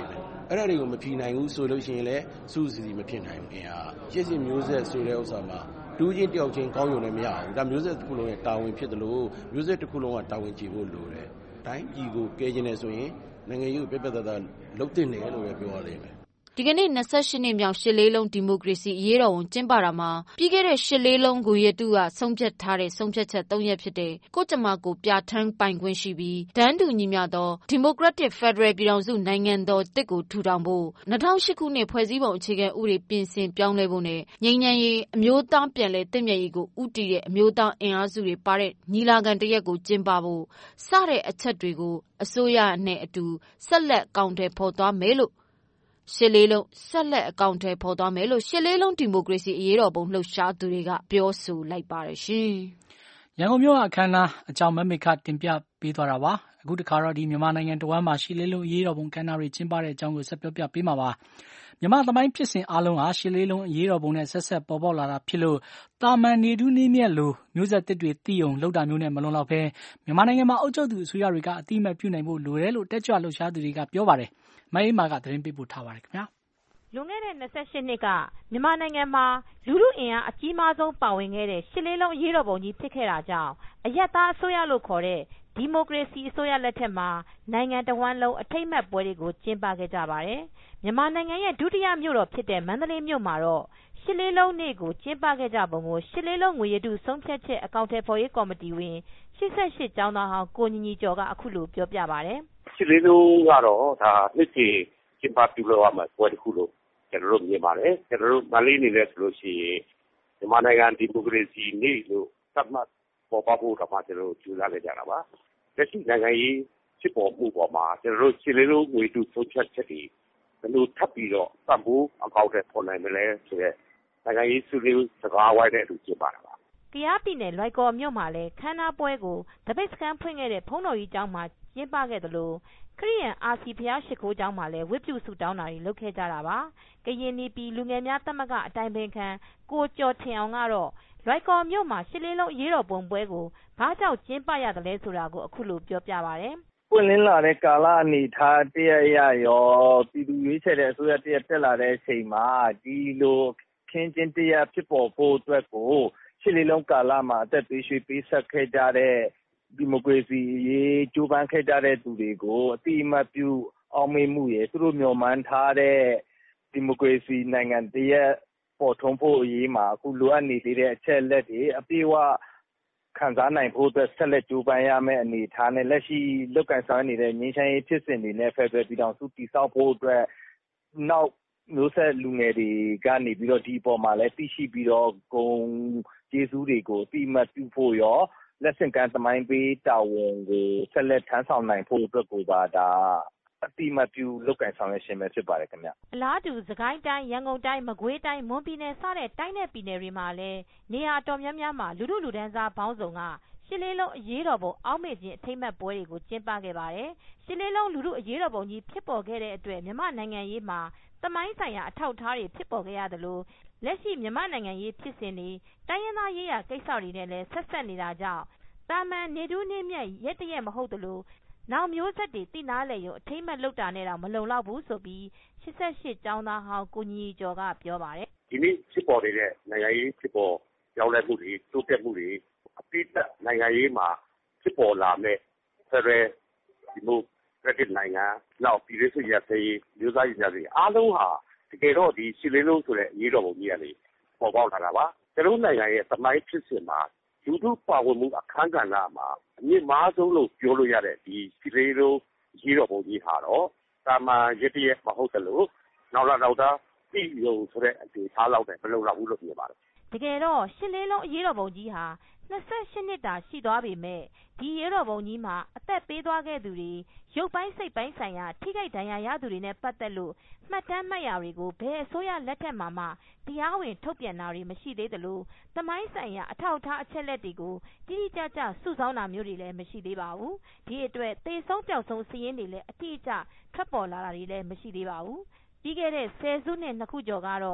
အဲ့ဒါတွေကိုမဖြေနိုင်ဘူးဆိုလို့ရှိရင်လည်းစုစည်းမဖြစ်နိုင်ဘူးအင်အားရှစ်စစ်မျိုးဆက်ဆိုတဲ့ဥစ္စာမှာတူးချင်းတယောက်ချင်းကောင်းရုံနဲ့မရဘူးဒါမျိုးဆက်တစ်ခုလုံးရဲ့တာဝန်ဖြစ်တယ်လို့မျိုးဆက်တစ်ခုလုံးကတာဝန်ကြည့်ဖို့လိုတယ်တိုင်းပြည်ကိုကဲကျင်နေဆိုရင်နိုင်ငံရေးကိုပြပြတသားလုပ်တင်တယ်လို့ပဲပြောရလိမ့်မယ်ဒီကနေ့၂၈နှစ်မြောက်ရှစ်လေးလုံးဒီမိုကရေစီအရေးတော်ပုံကျင်းပတာမှာပြီးခဲ့တဲ့ရှစ်လေးလုံးကိုရတုကဆုံးဖြတ်ထားတဲ့ဆုံးဖြတ်ချက်၃ရက်ဖြစ်တဲ့ကိုကြမ္မာကိုပြဋ္ဌာန်းပိုင်ခွင့်ရှိပြီးတန်းတူညီမျှသောဒီမိုကရက်တစ်ဖက်ဒရယ်ပြည်ထောင်စုနိုင်ငံတော်တစ်ကိုထူထောင်ဖို့၂၀၀၈ခုနှစ်ဖွဲ့စည်းပုံအခြေခံဥပဒေပြင်ဆင်ပြောင်းလဲဖို့နဲ့ငြိမ်းချမ်းရေးအမျိုးသားပြန်လည်သင့်မြတ်ရေးကိုဦးတည်တဲ့အမျိုးသားအင်အားစုတွေပါတဲ့ညီလာခံတစ်ရက်ကိုကျင်းပဖို့စတဲ့အချက်တွေကိုအစိုးရနဲ့အတူဆက်လက်အကောင်အထည်ဖော်သွားမယ်လို့ရှစ်လေးလုံးဆက်လက်အကောင်အထည်ဖော်သွားမယ်လို့ရှစ်လေးလုံးဒီမိုကရေစီအရေးတော်ပုံလှုပ်ရှားသူတွေကပြောဆိုလိုက်ပါတယ်ရှင်။ရန်ကုန်မြို့အခမ်းအနားအကြောင်းမမေခတင်ပြပေးသွားတာပါ။အခုတခါတော့ဒီမြန်မာနိုင်ငံတဝန်းမှာရှစ်လေးလုံးအရေးတော်ပုံအခမ်းအနားတွေကျင်းပတဲ့အကြောင်းကိုဆက်ပြောပြပေးမှာပါ။မြန်မာသမိုင်းဖြစ်စဉ်အားလုံးဟာရှစ်လေးလုံးအရေးတော်ပုံနဲ့ဆက်ဆက်ပေါ်ပေါက်လာတာဖြစ်လို့တာမန်နေတူးနေမြက်လိုမျိုးဆက်တစ်တွေတည်ုံလောက်တာမျိုးနဲ့မလွန်လောက်ပဲမြန်မာနိုင်ငံမှာအုပ်ချုပ်သူအစိုးရတွေကအတိအမှတ်ပြုနိုင်ဖို့လိုတယ်လို့တက်ကြွလှုပ်ရှားသူတွေကပြောပါတယ်။မအေးမာကသတင်းပေးပို့ထားပါတယ်ခင်ဗျာ။လွန်ခဲ့တဲ့၂၈နှစ်ကမြန်မာနိုင်ငံမှာလူထုအင်အားအကြီးမားဆုံးပါဝင်ခဲ့တဲ့ရှစ်လေးလုံးအရေးတော်ပုံကြီးဖြစ်ခဲ့တာကြောင့်အရပ်သားအစိုးရလို့ခေါ်တဲ့ဒီမိုကရေစီအစိုးရလက်ထက်မှာနိုင်ငံတဝန်းလုံးအထိမ်းအမှတ်ပွဲတွေကိုကျင်းပခဲ့ကြပါတယ်။မြန်မာနိုင်ငံရဲ့ဒုတိယမြို့တော်ဖြစ်တဲ့မန္တလေးမြို့မှာတော့ရှစ်လေးလုံးနေ့ကိုကျင်းပခဲ့ကြပုံကိုရှစ်လေးလုံးငွေရတုဆုံးဖြတ်ချက်အကောင့်ထဲပေါ်ရေးကော်မတီဝင်ရှစ်ဆယ့်ရှစ်ကျောင်းသားဟောင်းကိုညီညီကျော်ကအခုလိုပြောပြပါတယ်။ရှစ်လေးလုံးကတော့ဒါနှစ်စဉ်ကျင်းပပြုလုပ်ရမှာပွဲတစ်ခုလို့ကျွန်တော်တို့မြင်ပါတယ်။ကျွန်တော်တို့မန္တလေးနေလဲဆိုလို့ရှိရင်မြန်မာနိုင်ငံဒီမိုကရေစီနေ့လို့သတ်မှတ်ပေါ်ပေါက်ဖို့တော့မှကျွန်တော်တို့ကြိုးစားခဲ့ကြတာပါ။လက်ရှိနိုင်ငံရေးဖြစ်ပေါ်မှုပေါ်မှာကျွန်တော်တို့ရှစ်လေးလုံးငွေတုဆုံးဖြတ်ချက်တွေဘယ်လိုထပ်ပြီးတော့စံဖို့အကောင့်ထဲပေါ်နိုင်မလဲဆိုတဲ့နိုင်ငံရေးစုလေးစကားဝိုင်းတဲ့အတူကျင်းပတာပါ။ကယားပြည်နယ်လွိုင်ကော်မြို့မှာလည်းခမ်းနားပွဲကိုတပိတ်စခန်းဖွင့်ခဲ့တဲ့ဘုန်းတော်ကြီးကျောင်းမှာကျင်းပခဲ့သလိုခရစ်ယာန်အာစီဘုရားရှိခိုးကျောင်းမှာလည်းဝတ်ပြုဆုတောင်းတာတွေလုပ်ခဲ့ကြတာပါ။ကရင်နီပြည်လူငယ်များသမဂ္ဂအတိုင်ပင်ခံကိုကျော်ထင်အောင်ကတော့လွိုင်ကော်မြို့မှာရှစ်လေးလုံးအရေးတော်ပုံပွဲကိုဘာကြောင့်ကျင်းပရသလဲဆိုတာကိုအခုလိုပြောပြပါတယ်။ပွင့်လင်းလာတဲ့ကာလအနေထားတရရရောပြည်သူရွေးချယ်တဲ့အစိုးရတရတက်လာတဲ့အချိန်မှာဒီလိုခင်းကျင်းတရဖြစ်ပေါ်ဖို့အတွက်ကိုရှစ်လေးလုံးကာလမှာအသက်သွေးရွှေပေးဆက်ခဲ့ကြတဲ့ဒီမိုကရေစီရေးကြိုးပမ်းခဲ့ကြတဲ့သူတွေကိုအတိအမှတ်ပြုအောင်မေ့မှုရဲ့သူတို့မျှော်မှန်းထားတဲ့ဒီမိုကရေစီနိုင်ငံတရက်ပေါ်ထွန်းဖို့အရေးမှာအခုလိုအပ်နေသေးတဲ့အချက်လက်တွေအပြည့်အဝခံစားနိုင်ဖို့အတွက်ဆက်လက်ကြိုးပမ်းရမယ့်အနေအထားနဲ့လက်ရှိလုပ်ကိုင်ဆောင်နေတဲ့ငြိမ်းချမ်းရေးဖြစ်စဉ်တွေနဲ့ဖက်ဒရယ်ပြည်ထောင်စုတည်ဆောက်ဖို့အတွက်နောက်မျိုးဆက်လူငယ်တွေကနေပြီးတော့ဒီအပေါ်မှာလည်းသိရှိပြီးတော့ဂုဏ်ကျေးဇူးတွေကိုအတိအမှတ်ပြုဖို့ရောလက်ဆင့်ကမ်းသမိုင်းပေးတာဝန်ကိုဆက်လက်ထမ်းဆောင်နိုင်ဖို့အတွက်ကိုပါဒါအတိအမှတ်ပြုလုပ်ကိုင်ဆောင်ရွက်ခြင်းပဲဖြစ်ပါတယ်ခင်ဗျ။အလားတူစကိုင်းတိုင်းရန်ကုန်တိုင်းမကွေးတိုင်းမွန်ပြည်နယ်စတဲ့တိုင်းနဲ့ပြည်နယ်တွေမှာလည်းနေရာတော်များများမှာလူထုလူတန်းစားပေါင်းစုံကရှစ်လေးလုံးအရေးတော်ပုံအောက်မေ့ခြင်းအထိမ်းအမှတ်ပွဲတွေကိုကျင်းပခဲ့ပါတယ်။ရှစ်လေးလုံးလူထုအရေးတော်ပုံကြီးဖြစ်ပေါ်ခဲ့တဲ့အတွက်မြန်မာနိုင်ငံရေးမှာသမိုင်းဆိုင်ရာအထောက်အထားတွေဖြစ်ပေါ်ခဲ့ရသလိုလက်ရှိမြန်မာနိုင်ငံရေးဖြစ်စဉ်တွေတိုင်းရင်းသားရေးရာကိစ္စတွေနဲ့လည်းဆက်ဆက်နေတာကြောင့်တာမန်နေတူးနေမြတ်ရက်တရက်မဟုတ်သလိုနောက်မျိုးဆက်တွေသိနာလေရုံအထိမ်းအမှတ်လုပ်တာနဲ့တော့မလုံလောက်ဘူးဆိုပြီးရှစ်ဆယ့်ရှစ်ကျောင်းသားဟောင်းကိုညီညီကျော်ကပြောပါတယ်။ဒီနေ့ဖြစ်ပေါ်နေတဲ့နိုင်ငံရေးဖြစ်ပေါ်ပြောင်းလဲမှုတွေတိုးတက်မှုတွေအပိသက်နိုင်ငံရေးမှာဖြစ်ပေါ်လာမဲ့ဖက်ဒရယ်ဒီမိုကရက်တစ်နိုင်ငံနောက်ပြည်ရေးစုရသေးမျိုးသားရေးများတွေအားလုံးဟာတကယ်တော့ဒီရှစ်လေးလုံးဆိုတဲ့အရေးတော်ပုံကြီးကနေပေါ်ပေါက်လာတာပါ။ကျွန်တော်နိုင်ငံရဲ့သမိုင်းဖြစ်စဉ်မှာလူထုပါဝင်မှုအခမ်းကဏ္ဍမှာအမြင့်မားဆုံးလို့ပြောလို့ရတဲ့ဒီရှစ်လေးလုံးရေးတော်ပုံကြီးဟာတော့တာမန်ရတရမဟုတ်သလိုနောက်လာတော့တာပြည်ရုံဆိုတဲ့အနေထားလောက်နဲ့မလုံလောက်ဘူးလို့ပြောပါတယ်တကယ်တော့ရှစ်လေးလုံးအရေးတော်ပုံကြီးဟာ၂၈နှစ်တာရှိသွားပေမဲ့ဒီရေးတော်ပုံကြီးမှာအသက်ပေးသွားခဲ့သူတွေရုပ်ပိုင်းစိတ်ပိုင်းဆိုင်ရာထိခိုက်ဒဏ်ရာရသူတွေနဲ့ပတ်သက်လို့မှတ်တမ်းမှတ်ရာတွေကိုဘယ်အစိုးရလက်ထက်မှာမှတရားဝင်ထုတ်ပြန်တာတွေမရှိသေးသလိုသမိုင်းဆိုင်ရာအထောက်အထားအချက်လက်တွေကိုတိတိကျကျစုဆောင်းတာမျိုးတွေလည်းမရှိသေးပါဘူးဒီအတွက်သေဆုံးပျောက်ဆုံးစာရင်းတွေလည်းအတိအကျထွက်ပေါ်လာတာတွေလည်းမရှိသေးပါဘူးပြီးခဲ့တဲ့ဆယ်စုနှစ်နှစ်ခုကျော်ကတော့ရှ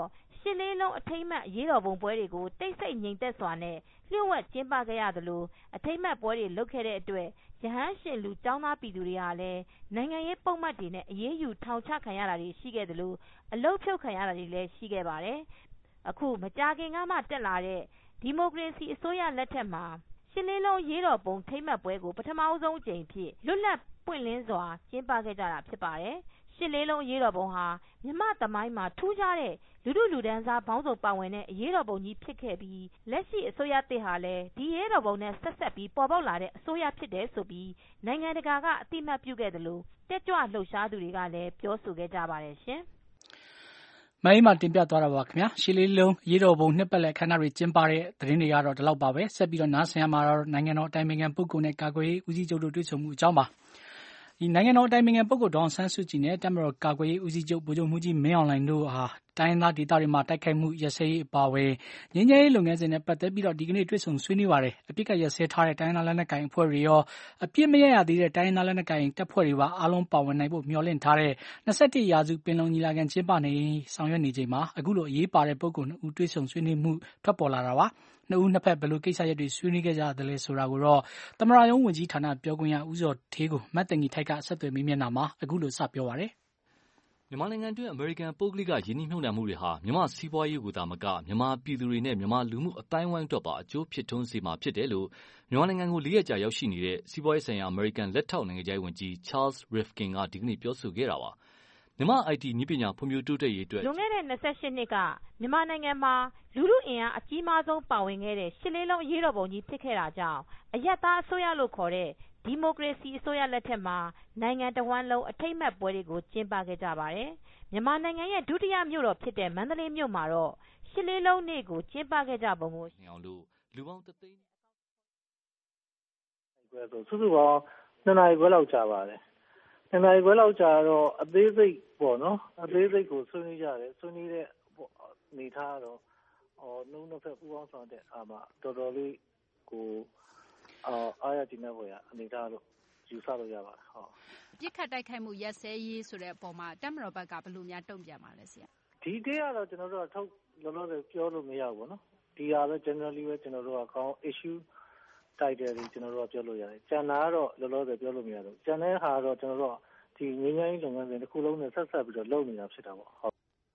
ရှစ်လေးလုံးအထိမ်းအမှတ်အရေးတော်ပုံပွဲတွေကိုတိတ်ဆိတ်ငြိမ်သက်စွာနဲ့လျှို့ဝှက်ကျင်းပခဲ့ရသလိုအထိမ်းအမှတ်ပွဲတွေလုပ်ခဲ့တဲ့အတွက်ရဟန်းရှင်လူကျောင်းသားပြည်သူတွေဟာလည်းနိုင်ငံရေးပုဒ်မတွေနဲ့အရေးယူထောင်ချခံရတာတွေရှိခဲ့သလိုအလုပ်ဖြုတ်ခံရတာတွေလည်းရှိခဲ့ပါတယ်။အခုမကြာခင်ကမှတက်လာတဲ့ဒီမိုကရေစီအစိုးရလက်ထက်မှာရှစ်လေးလုံးရေးတော်ပုံထိမ်းမှတ်ပွဲကိုပထမဆုံးအကြိမ်အဖြစ်လွတ်လပ်ပွင့်လင်းစွာကျင်းပခဲ့ကြတာဖြစ်ပါတယ်။ရှစ်လေးလုံးရေးတော်ပုံဟာမြန်မာသမိုင်းမှာထူးခြားတဲ့လူထုလူဒန်းစားပေါင်းစုံပါဝင်တဲ့အရေးတော်ပုံကြီးဖြစ်ခဲ့ပြီးလက်ရှိအစိုးရသစ်ဟာလည်းဒီရေးတော်ပုံနဲ့ဆက်ဆက်ပြီးပေါ်ပေါက်လာတဲ့အစိုးရဖြစ်တယ်ဆိုပြီးနိုင်ငံတကာကအသိအမှတ်ပြုခဲ့သလိုတက်ကြွလှုပ်ရှားသူတွေကလည်းပြောဆိုခဲ့ကြပါတယ်ရှင်။မိုင်းမှာတင်ပြသွားတာပါခင်ဗျာရှစ်လေးလုံးရေးတော်ပုံနှစ်ပတ်လည်အခမ်းအနားတွေကျင်းပတဲ့သတင်းတွေကတော့ဒီလောက်ပါပဲဆက်ပြီးတော့နားဆင်ရမှာတော့နိုင်ငံတော်အတိုင်ပင်ခံပုဂ္ဂိုလ်နဲ့ကာကွယ်ရေးဦးစီးချုပ်တို့တွေ့ဆုံမှုအကြောင်းပါဒီနိုင်ငံတော်အတိုင်ပင်ခံပုဂ္ဂိုလ်ဒေါအောင်ဆန်းစုကြည်နဲ့တပ်မတော်ကာကွယ်ရေးဦးစီးချုပ်ဗိုလ်ချုပ်မှူးကြီးမင်းအောင်လှိုင်တို့ဟာတိုင်းဒေသဒေသတွေမှာတိုက်ခိုက်မှုရစရေးအပါအဝင်ငြိမ်းချမ်းရေးလုပ်ငန်းစဉ်နဲ့ပတ်သက်ပြီးတော့ဒီကနေ့တွေ့ဆုံဆွေးနွေးပါတယ်အပြစ်ကရစဲထားတဲ့တိုင်းဒေသလက်နက်ကိုင်အဖွဲ့တွေရောအပြစ်မရရသေးတဲ့တိုင်းဒေသလက်နက်ကိုင်တပ်ဖွဲ့တွေပါအားလုံးပါဝင်နိုင်ဖို့မျှော်လင့်ထားတဲ့နှစ်ဆယ့်တစ်ရာစုပင်လုံညီလာခံကျင်းပနေဆောင်ရွက်နေချိန်မှာအခုလိုအရေးပါတဲ့ပုဂ္ဂိုလ်နှစ်ဦးတွေ့ဆုံဆွေးနွေးမှုထွက်ပေါ်လာတာပါနှစ်ဦးနှစ်ဖက်ဘယ်လိုကိစ္စရပ်တွေဆွေးနွေးခဲ့ကြတယ်လဲဆိုတာကိုတော့သမ္မတရုံးဝန်ကြီးဌာနပြောခွင့်ရဦးဇော်ဌေးကိုမတ်တင်ကြီးထိုက်ကဆက်သွယ်မေးမြန်းတာမှာအခုလိုစပြောပါရယ်မြန်မာနိုင်ငံတွင်းအမေရိကန်ပုဂ္ဂလိကယင်းနှိမ့်မြှုပ်နှံမှုတွေဟာမြန်မာစီးပွားရေးကိုသာမကမြန်မာပြည်သူတွေနဲ့မြန်မာလူမှုအတိုင်းဝိုင်းအတွက်ပါအကျိုးဖြစ်ထွန်းစေမှာဖြစ်တယ်လို့မြန်မာနိုင်ငံကိုလေးရက်ကြာရောက်ရှိနေတဲ့စီးပွားရေးဆိုင်ရာအမေရိကန်လက်ထောက်နိုင်ငံခြားရေးဝန်ကြီး Charles Rivkin ကဒီကနေ့ပြောဆိုခဲ့တာပါမြန်မာ အိုင် တီ နည်းပညာဖွံ့ဖြိုးတိုးတက်ရေးအတွက်လွန်ခဲ့တဲ့၂၈နှစ်ကမြန်မာနိုင်ငံမှာလူထုအင်အားအကြီးမားဆုံးပါဝင်ခဲ့တဲ့ရှစ်လေးလုံးအရေးတော်ပုံကြီးဖြစ်ခဲ့တာကြောင့်အရပ်သားအစိုးရလို့ခေါ်တဲ့ဒီမိုကရေစီအစိုးရလက်ထက်မှာနိုင်ငံတဝန်းလုံးအထိမ်းအမှတ်ပွဲတွေကိုကျင်းပခဲ့ကြပါတယ်။မြန်မာနိုင်ငံရဲ့ဒုတိယမြို့တော်ဖြစ်တဲ့မန္တလေးမြို့မှာတော့ရှစ်လေးလုံးနေ့ကိုကျင်းပခဲ့ကြပုံကိုအောင်လို့လူပေါင်းတသိန်းစုစုပေါင်းနှစ်နာရီခွဲလောက်ကြာပါတယ်။နှစ်နာရီခွဲလောက်ကြာတော့အသေးစိတ်ပေါ့နော်အသေးစိတ်ကိုဆွေးနွေးကြတယ်ဆွေးနွေးတဲ့အနေထားတော့အော်နှုတ်နှစ်ဖက်ပူးပေါင်းဆောင်တဲ့အားမှာတော်တော်လေးကိုအော်အားရကြည်မဲ့ပေါ်ရအနေထားလို့ယူဆလို့ရပါတယ်ဟုတ်ပြစ်ခတ်တိုက်ခိုက်မှုရက်စဲရေးဆိုတဲ့အပေါ်မှာတက်မတော်ဘက်ကဘယ်လိုများတုံ့ပြန်ပါလဲဆရာဒီတေးကတော့ကျွန်တော်တို့ကထုတ်လောလောဆယ်ပြောလို့မရဘူးပေါ့နော်ဒီဟာပဲ generally ပဲကျွန်တော်တို့ကကောင်း issue title တွေကျွန်တော်တို့ကပြောလို့ရတယ်ကျန်တာကတော့လောလောဆယ်ပြောလို့မရဘူးကျန်တဲ့ဟာကတော့ကျွန်တော်တို့ဒီငင်းငင်းလုပ်ငန်းစဉ်တစ်ခုလုံးနဲ့ဆက်ဆက်ပြီးတော့လုပ်နေတာဖြစ်တာပေါ့ဟုတ်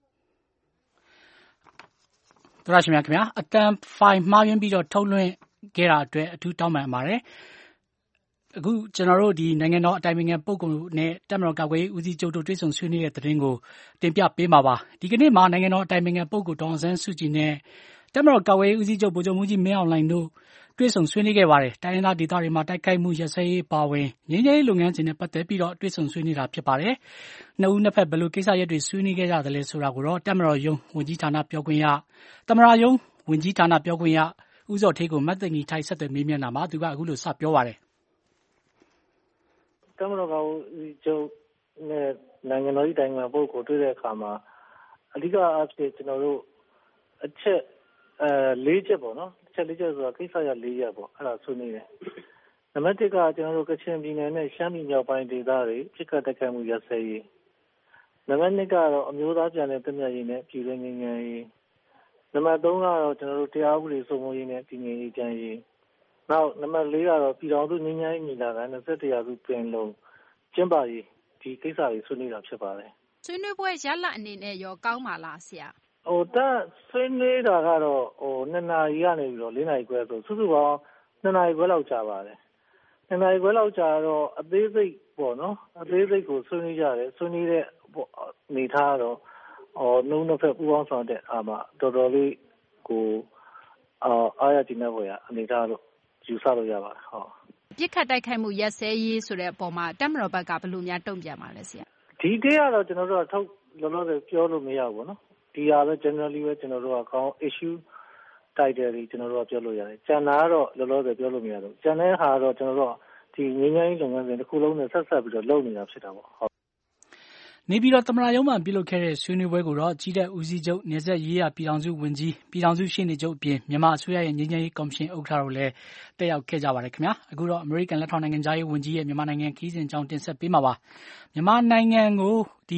တို့ရရှိမြခင်ဗျာအတန်ဖိုင်မှားယွင်းပြီးတော့ထုတ်လွှင့်ခဲ့တာအတွက်အထူးတောင်းပန်ပါတယ်အခုကျွန်တော်တို့ဒီနိုင်ငံတော်အတိုင်ပင်ခံပုဂ္ဂိုလ်နဲ့တပ်မတော်ကာကွယ်ရေးဦးစီးချုပ်တို့တွေ့ဆုံဆွေးနွေးတဲ့သတင်းကိုတင်ပြပေးမှာပါဒီကနေ့မှာနိုင်ငံတော်အတိုင်ပင်ခံပုဂ္ဂိုလ်ဒေါအောင်ဆန်းစုကြည်နဲ့တပ်မတော်ကာကွယ်ရေးဦးစီးချုပ်ဗိုလ်ချုပ်မှူးကြီးမင်းအောင်လှိုင်တို့တွေ့ဆုံဆွေးနွေးခဲ့ပါတယ်တိုင်းရင်းသားဒေသတွေမှာတိုက်ခိုက်မှုရစရေးပါဝင်ငြိမ်းချမ်းရေးလုပ်ငန်းစဉ်နဲ့ပတ်သက်ပြီးတော့တွေ့ဆုံဆွေးနွေးတာဖြစ်ပါတယ်နှစ်ဦးနှစ်ဖက်ဘယ်လိုကိစ္စရပ်တွေဆွေးနွေးခဲ့ကြတယ်လဲဆိုတာကိုတော့တပ်မတော်ရုံးဝန်ကြီးဌာနပြောခွင့်ရသမ္မတရုံးဝန်ကြီးဌာနပြောခွင့်ရဦးဇော်ဌေးကိုမတ်တင်ကြီးထိုက်ဆက်သွယ်မေးမြန်းတာမှာသူကအခုလိုစပြောပါတယ်တမတော်ကကျုပ်နဲ့နိုင်ငံတော်၏တိုင်းမှာပုဂ္ဂိုလ်တွေ့တဲ့အခါမှာအဓိကအဖြစ်ကျွန်တော်တို့အချက်အဲလေးချက်ပေါ့နော်အချက်လေးချက်ဆိုတာကိစ္စရလေးရက်ပေါ့အဲ့ဒါဆွေးနွေးတယ်နံပါတ်တစ်ကကျွန်တော်တို့ကချင်ပြည်နယ်နဲ့ရှမ်းပြည်မြောက်ပိုင်းဒေသတွေပြစ်ခတ်တိုက်ခိုက်မှုရစဲရေးနံပါတ်နှစ်ကတော့အမျိုးသားပြန်လည်တည်မြဲရေးနဲ့ပြည်တွင်းငြိမ်းချမ်းရေးနံပါတ်သုံးကတော့ကျွန်တော်တို့တရားဥပဒေစိုးမိုးရေးနဲ့ပြည်ငြိမ်းရေးကြံရေးနောက်နံပါတ်လေးကတော့ပြည်တော်စုငြိမ်းချမ်းရေးညီလာခံနှစ်ဆက်တရာစုပင်လုံးကျင်းပရေးဒီကိစ္စတွေဆွေးနွေးတာဖြစ်ပါတယ်ဆွေးနွေးပွဲရလဒ်အနေနဲ့ရောကောင်းပါလားဆရာဟိုတာဆွေးနွေးတာကတော့ဟိုနှစ်နာရီကနေပြီးတော့လေးနာရီခွဲဆိုစုစုပေါင်းနှစ်နာရီခွဲလောက်ကြာပါတယ်နှစ်နာရီခွဲလောက်ကြာတော့အသေးစိတ်ပေါ့နော်အသေးစိတ်ကိုဆွေးနွေးကြတယ်ဆွေးနွေးတဲ့အနေထားတော့ဟိုနှုတ်နှစ်ဖက်ပူးပေါင်းဆောင်တဲ့အားမှာတော်တော်လေးကိုအာအားရကြည်မဲ့ပေါ်ရအနေထားလို့ယူဆလို့ရပါတယ်ဟုတ်ပြစ်ခတ်တိုက်ခိုက်မှုရက်စဲရေးဆိုတဲ့အပေါ်မှာတက်မတော်ဘက်ကဘယ်လိုများတုံ့ပြန်ပါလဲဆရာဒီတေးကတော့ကျွန်တော်တို့ကထုတ်လောလောဆယ်ပြောလို့မရဘူးပေါ့နော်ဒီဟာပဲ generally ပဲကျွန်တော်တို့ကကောင်း issue title တွေကျွန်တော်တို့ကပြောလို့ရတယ်ကျန်တာကတော့လောလောဆယ်ပြောလို့မရဘူးကျန်တဲ့ဟာကတော့ကျွန်တော်တို့ဒီငင်းငင်းလုပ်ငန်းစဉ်တစ်ခုလုံးနဲ့ဆက်ဆက်ပြီးတော့လုပ်နေတာဖြစ်တာပေါ့ဟုတ်နေပြည်တော်သမ္မတရုံးမှာပြုလုပ်ခဲ့တဲ့ဆွေးနွေးပွဲကိုတော့ကြီးတဲ့ဦးစီးချုပ်နယ်စပ်ရေးရာပြည်ထောင်စုဝန်ကြီးပြည်ထောင်စုရှေ့နေချုပ်အပြင်မြန်မာအစိုးရရဲ့ငြိမ်းချမ်းရေးကော်မရှင်ဥက္ကဋ္ဌတို့လည်းတက်ရောက်ခဲ့ကြပါတယ်ခင်ဗျာအခုတော့အမေရိကန်လက်ထောက်နိုင်ငံသားရေးဝန်ကြီးရဲ့မြန်မာနိုင်ငံခီးစဉ်အကြောင်းတင်ဆက်ပေးမှာပါမြန်မာနိုင်ငံကိုဒီ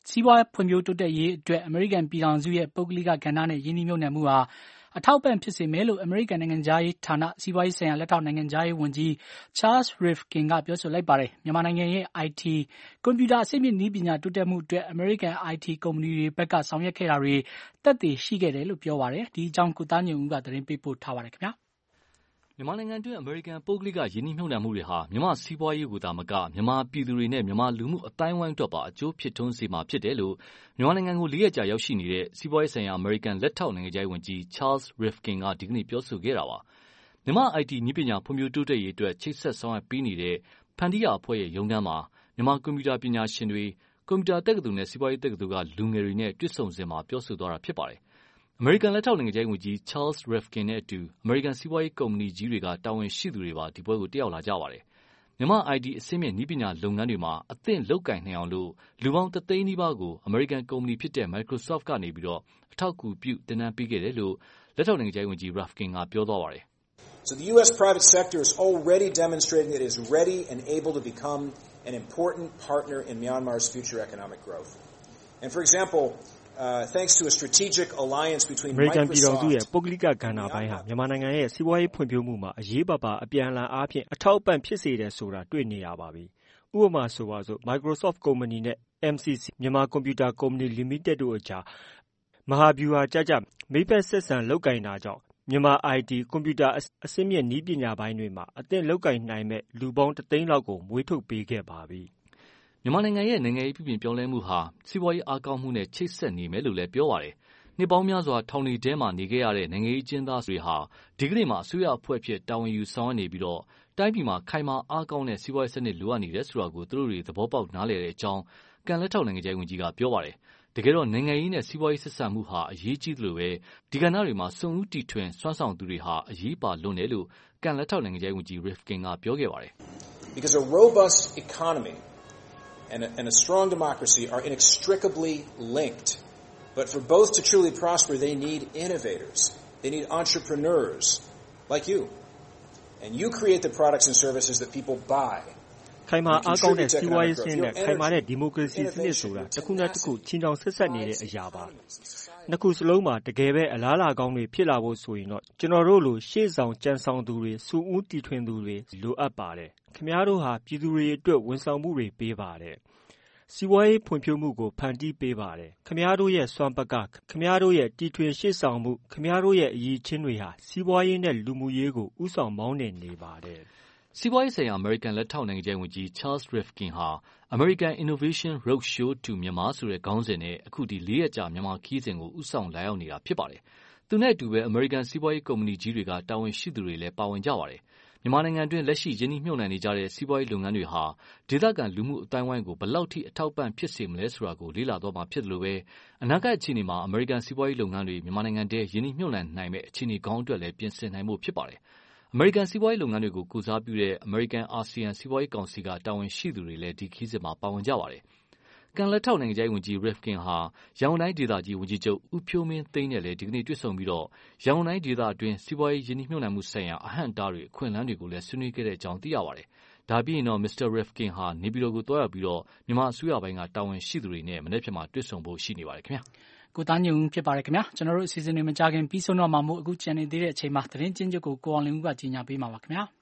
စီးပွားဖွံ့ဖြိုးတိုးတက်ရေးအတွက်အမေရိကန်ပြည်ထောင်စုရဲ့ပုဂ္ဂလိကကဏ္ဍနဲ့ယင်းနှိမ့်မြုပ်နှံမှုဟာအထောက်ပံ့ဖြစ်စေမယ်လို့အမေရိကန်နိုင်ငံသားရေးဌာနစီးပွားရေးဆိုင်ရာလက်ထောက်နိုင်ငံသားရေးဝန်ကြီး Charles Rifkin ကပြောဆိုလိုက်ပါတယ်မြန်မာနိုင်ငံရဲ့ I T ကွန်ပျူတာအဆင့်မြင့်နည်းပညာတိုးတက်မှုအတွက်အမေရိကန် I T ကုမ္ပဏီတွေဘက်ကဆောင်ရွက်ခဲ့တာတွေသက်သေရှိခဲ့တယ်လို့ပြောပါတယ်ဒီအကြောင်းကိုသားညွန့်ဦးကသတင်းပေးပို့ထားပါတယ်ခင်ဗျာမြန်မာနိုင်ငံတွင်အမေရိကန်ပုဂ္ဂလိကယင်းနှိမ့်မြုပ်နှံမှုတွေဟာမြန်မာစီးပွားရေးကိုသာမကမြန်မာပြည်သူတွေနဲ့မြန်မာလူမှုအတိုင်းအဝိုင်းအတွက်ပါအကျိုးဖြစ်ထွန်းစေမှာဖြစ်တယ်လို့မြန်မာနိုင်ငံကိုလေးရက်ကြာရောက်ရှိနေတဲ့စီးပွားရေးဆိုင်ရာအမေရိကန်လက်ထောက်နိုင်ငံခြားရေးဝန်ကြီး Charles Rifkin ကဒီကနေ့ပြောဆိုခဲ့တာပါမြန်မာ I T နည်းပညာဖွံ့ဖြိုးတိုးတက်ရေးအတွက်ချိတ်ဆက်ဆောင်ရွက်ပေးနေတဲ့ဖန်တီးရာအဖွဲ့ရဲ့ရုံးခန်းမှာမြန်မာကွန်ပျူတာပညာရှင်တွေကွန်ပျူတာတက္ကသိုလ်နဲ့စီးပွားရေးတက္ကသိုလ်ကလူငယ်တွေနဲ့တွေ့ဆုံစဉ်မှာပြောဆိုသွားတာဖြစ်ပါတယ်အမေရိကန်လက်ထောက်နိုင်ငံခြားရေးဝန်ကြီး Charles Rifkin နဲ့အတူအမေရိကန်စီးပွားရေးကုမ္ပဏီကြီးတွေကတာဝန်ရှိသူတွေပါဒီပွဲကိုတက်ရောက်လာကြပါတယ်။မြန်မာ I T အဆင့်မြင့်နည်းပညာလုပ်ငန်းတွေမှာအသင့်လုပ်ကိုင်နိုင်အောင်လို့လူပေါင်းတသိန်းနီးပါးကိုအမေရိကန်ကုမ္ပဏီဖြစ်တဲ့ Microsoft ကနေပြီးတော့အထောက်အကူပြုသင်တန်းပေးခဲ့တယ်လို့လက်ထောက်နိုင်ငံခြားရေးဝန်ကြီး Rifkin ကပြောသွားပါတယ်။ So the U S private sector is already demonstrating that it is ready and able to become an important partner in Myanmar's future economic growth. And for example, Uh, thanks to a strategic alliance between American ပြည်ထောင်စုရဲ့ပုဂ္ဂလိကကဏ္ဍပိုင်းဟာမြန်မာနိုင်ငံရဲ့စီးပွားရေးဖွံ့ဖြိုးမှုမှာအရေးပါပါအပြန်အလှန်အားဖြင့်အထောက်အပံ့ဖြစ်စေတယ်ဆိုတာတွေ့နေရပါပြီ။ဥပမာဆိုပါစို့ Microsoft ကုမ္ပဏီနဲ့ M C C မြန်မာကွန်ပျူတာကုမ္ပဏီ Limited တို့အကြားမဟာဗျူဟာကျကျမိတ်ဖက်ဆက်ဆံလုပ်ကိုင်တာကြောင့်မြန်မာ I T ကွန်ပျူတာအဆင့်မြင့်နည်းပညာပိုင်းတွေမှာအသင့်လုပ်ကိုင်နိုင်မဲ့လူပေါင်းတသိန်းလောက်ကိုမွေးထုတ်ပေးခဲ့ပါပြီ။မြန်မာနိုင်ငံရဲ့နိုင်ငံရေးပြည်ပြင်ပြောင်းလဲမှုဟာစီးပွားရေးအားကောင်းမှုနဲ့ချိတ်ဆက်နေမယ်လို့လည်းပြောပါတယ်။နှစ်ပေါင်းများစွာထောင်တွေထဲမှာနေခဲ့ရတဲ့နိုင်ငံရေးအကျဉ်းသားတွေဟာဒီကနေ့မှာအစိုးရအဖွဲ့အဖြစ်တာဝန်ယူဆောင်ရွက်နေပြီးတော့တိုင်းပြည်မှာခိုင်မာအားကောင်းတဲ့စီးပွားရေးစနစ်လိုအပ်နေတယ်ဆိုတာကိုသူတို့တွေသဘောပေါက်နားလည်တဲ့အကြောင်းကန်လက်ထောက်နိုင်ငံခြားရေးဝန်ကြီးကပြောပါတယ်။တကယ်တော့နိုင်ငံရေးနဲ့စီးပွားရေးဆက်ဆံမှုဟာအရေးကြီးသလိုပဲဒီကဏ္ဍတွေမှာစွန့်ဦးတီထွင်စွမ်းဆောင်သူတွေဟာအရေးပါလွန်းတယ်လို့ကန်လက်ထောက်နိုင်ငံခြားရေးဝန်ကြီး Rifkin ကပြောခဲ့ပါတယ်။ Because a robust economy And a, and a strong democracy are inextricably linked. But for both to truly prosper, they need innovators. They need entrepreneurs like you. And you create the products and services that people buy. ခိုင်မာအားကောင်းတဲ့စီးပွားရေးစနစ်နဲ့ခိုင်မာတဲ့ဒီမိုကရေစီစနစ်ဆိုတာတစ်ခုနဲ့တစ်ခုချင်းချောင်ဆက်ဆက်နေတဲ့အရာပါ။နှစ်ခုစလုံးမှာတကယ်ပဲအလားအလာကောင်းတွေဖြစ်လာဖို့ဆိုရင်တော့ကျွန်တော်တို့လိုရှေ့ဆောင်ကြံဆောင်သူတွေစူးဦးတီထွင်သူတွေလိုအပ်ပါတယ်။ခင်ဗျားတို့ဟာပြည်သူတွေအတွက်ဝန်ဆောင်မှုတွေပေးပါတယ်။စီးပွားရေးဖွံ့ဖြိုးမှုကိုဖန်တီးပေးပါတယ်။ခင်ဗျားတို့ရဲ့စွမ်းပကခင်ဗျားတို့ရဲ့တီထွင်ရှေ့ဆောင်မှုခင်ဗျားတို့ရဲ့အရေးချင်းတွေဟာစီးပွားရေးနဲ့လူမှုရေးကိုဥဆောင်မောင်းနှင်နေပါတယ်။စီးပွားရေးဆိုင်ရာအမေရိကန်လက်ထောက်နိုင်ငံခြားရေးဝန်ကြီး Charles Rifkin ဟာ American Innovation Roadshow to Myanmar ဆိုတဲ့ခေါင်းစဉ်နဲ့အခုဒီလေးရက်ကြာမြန်မာခီးစဉ်ကိုဥဆောင်လာရောက်နေတာဖြစ်ပါတယ်။သူနဲ့အတူပဲ American စီးပွားရေးကုမ္ပဏီကြီးတွေကတာဝန်ရှိသူတွေလည်းပါဝင်ကြပါတယ်။မြန်မာနိုင်ငံတွင်လက်ရှိယင်းနှိမ့်မြုပ်နှံနေကြတဲ့စီးပွားရေးလုပ်ငန်းတွေဟာဒေသခံလူမှုအတိုင်းအဝိုင်းကိုဘယ်လောက်ထိအထောက်ပံ့ဖြစ်စေမလဲဆိုတာကိုလေ့လာတော့မှာဖြစ်တယ်လို့ပဲအနာဂတ်အခြေအနေမှာ American စီးပွားရေးလုပ်ငန်းတွေမြန်မာနိုင်ငံထဲယင်းနှိမ့်မြုပ်နှံနိုင်မဲ့အခြေအနေကောင်းအတွက်လည်းပြင်ဆင်နိုင်ဖို့ဖြစ်ပါတယ်။ American စီးပွားရေးလုပ်ငန်းတွေကိုကိုစားပြုတဲ့ American ASEAN စီးပွားရေးကောင်စီကတာဝန်ရှိသူတွေလည်းဒီခီးစဉ်မှာပါဝင်ကြပါတယ်။ကန်လက်ထောက်နိုင်ငံခြားရေးဝန်ကြီး Rifkin ဟာရန်ကုန်တိုင်းဒေသကြီးဝန်ကြီးချုပ်ဦးဖြိုးမင်းသိန်းနဲ့လည်းဒီကနေ့တွေ့ဆုံပြီးတော့ရန်ကုန်တိုင်းဒေသအတွင်းစီးပွားရေးယင်းနှိမ့်မြုပ်နှံမှုဆိုင်ရာအဟန့်အတားတွေအခွင့်အလမ်းတွေကိုလည်းဆွေးနွေးခဲ့တဲ့အကြောင်းသိရပါတယ်။ဒါပြီးရင်တော့ Mister Rifkin ဟာနေပြည်တော်ကိုတွားရောက်ပြီးတော့မြန်မာအစိုးရပိုင်းကတာဝန်ရှိသူတွေနဲ့မနေ့ဖြစ်မှာတွေ့ဆုံဖို့ရှိနေပါတယ်ခင်ဗျာ။ကိုသားညုံဖြစ်ပါတယ်ခင်ဗျာကျွန်တော်တို့အစီအစဉ်တွေမကြခင်ပြီးဆုံးတော့မှာမို့အခုကြံနေသေးတဲ့အချိန်မှာသတင်းချင်းချုပ်ကိုကိုအောင်လင်းဦးကကြီးညာပေးမှာပါခင်ဗျာ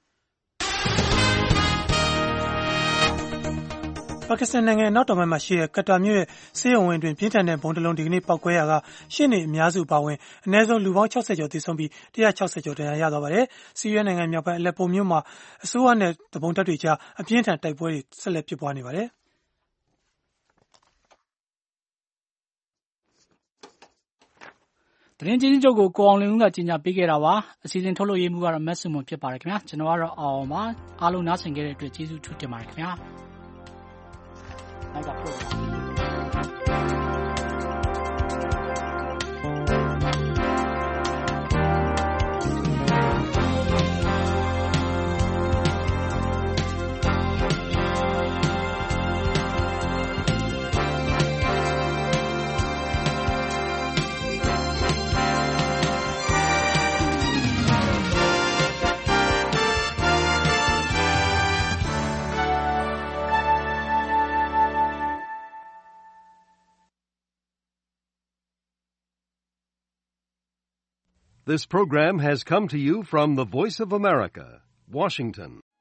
ပါကစ္စတန်နိုင်ငံနောက်တောင်ဘက်မှာရှိတဲ့ကတာမြို့ရဲ့ဆေးရုံဝင်းတွင်ပြင်းထန်တဲ့ဘုံတလုံးဒီကနေ့ပောက်ကွဲရာကရှစ်နေအများစုပါဝင်အနည်းဆုံးလူပေါင်း၆၀ကျော်သေဆုံးပြီးတစ်ရာ၆၀ကျော်ဒဏ်ရာရသွားပါတယ်။ဆီးရီးယားနိုင်ငံမြောက်ပိုင်းအလက်ပိုမြို့မှာအစိုးရနဲ့တဘုံတပ်တွေကြားအပြင်းထန်တိုက်ပွဲတွေဆက်လက်ဖြစ်ပွားနေပါတယ်။သတင်းချင်းချုပ်ကိုကိုအောင်လင်းဦးကကြီးညာပေးခဲ့တာပါအစီအစဉ်ထုတ်လုပ်ရေးမှုကတော့မက်ဆုမွန်ဖြစ်ပါတယ်ခင်ဗျာကျွန်တော်ကတော့အောင်ပါအားလုံးနားဆင်ခဲ့တဲ့အတွက်ကျေးဇူးထူးတင်ပါတယ်ခင်ဗျာHasta pronto. This program has come to you from the Voice of America, Washington.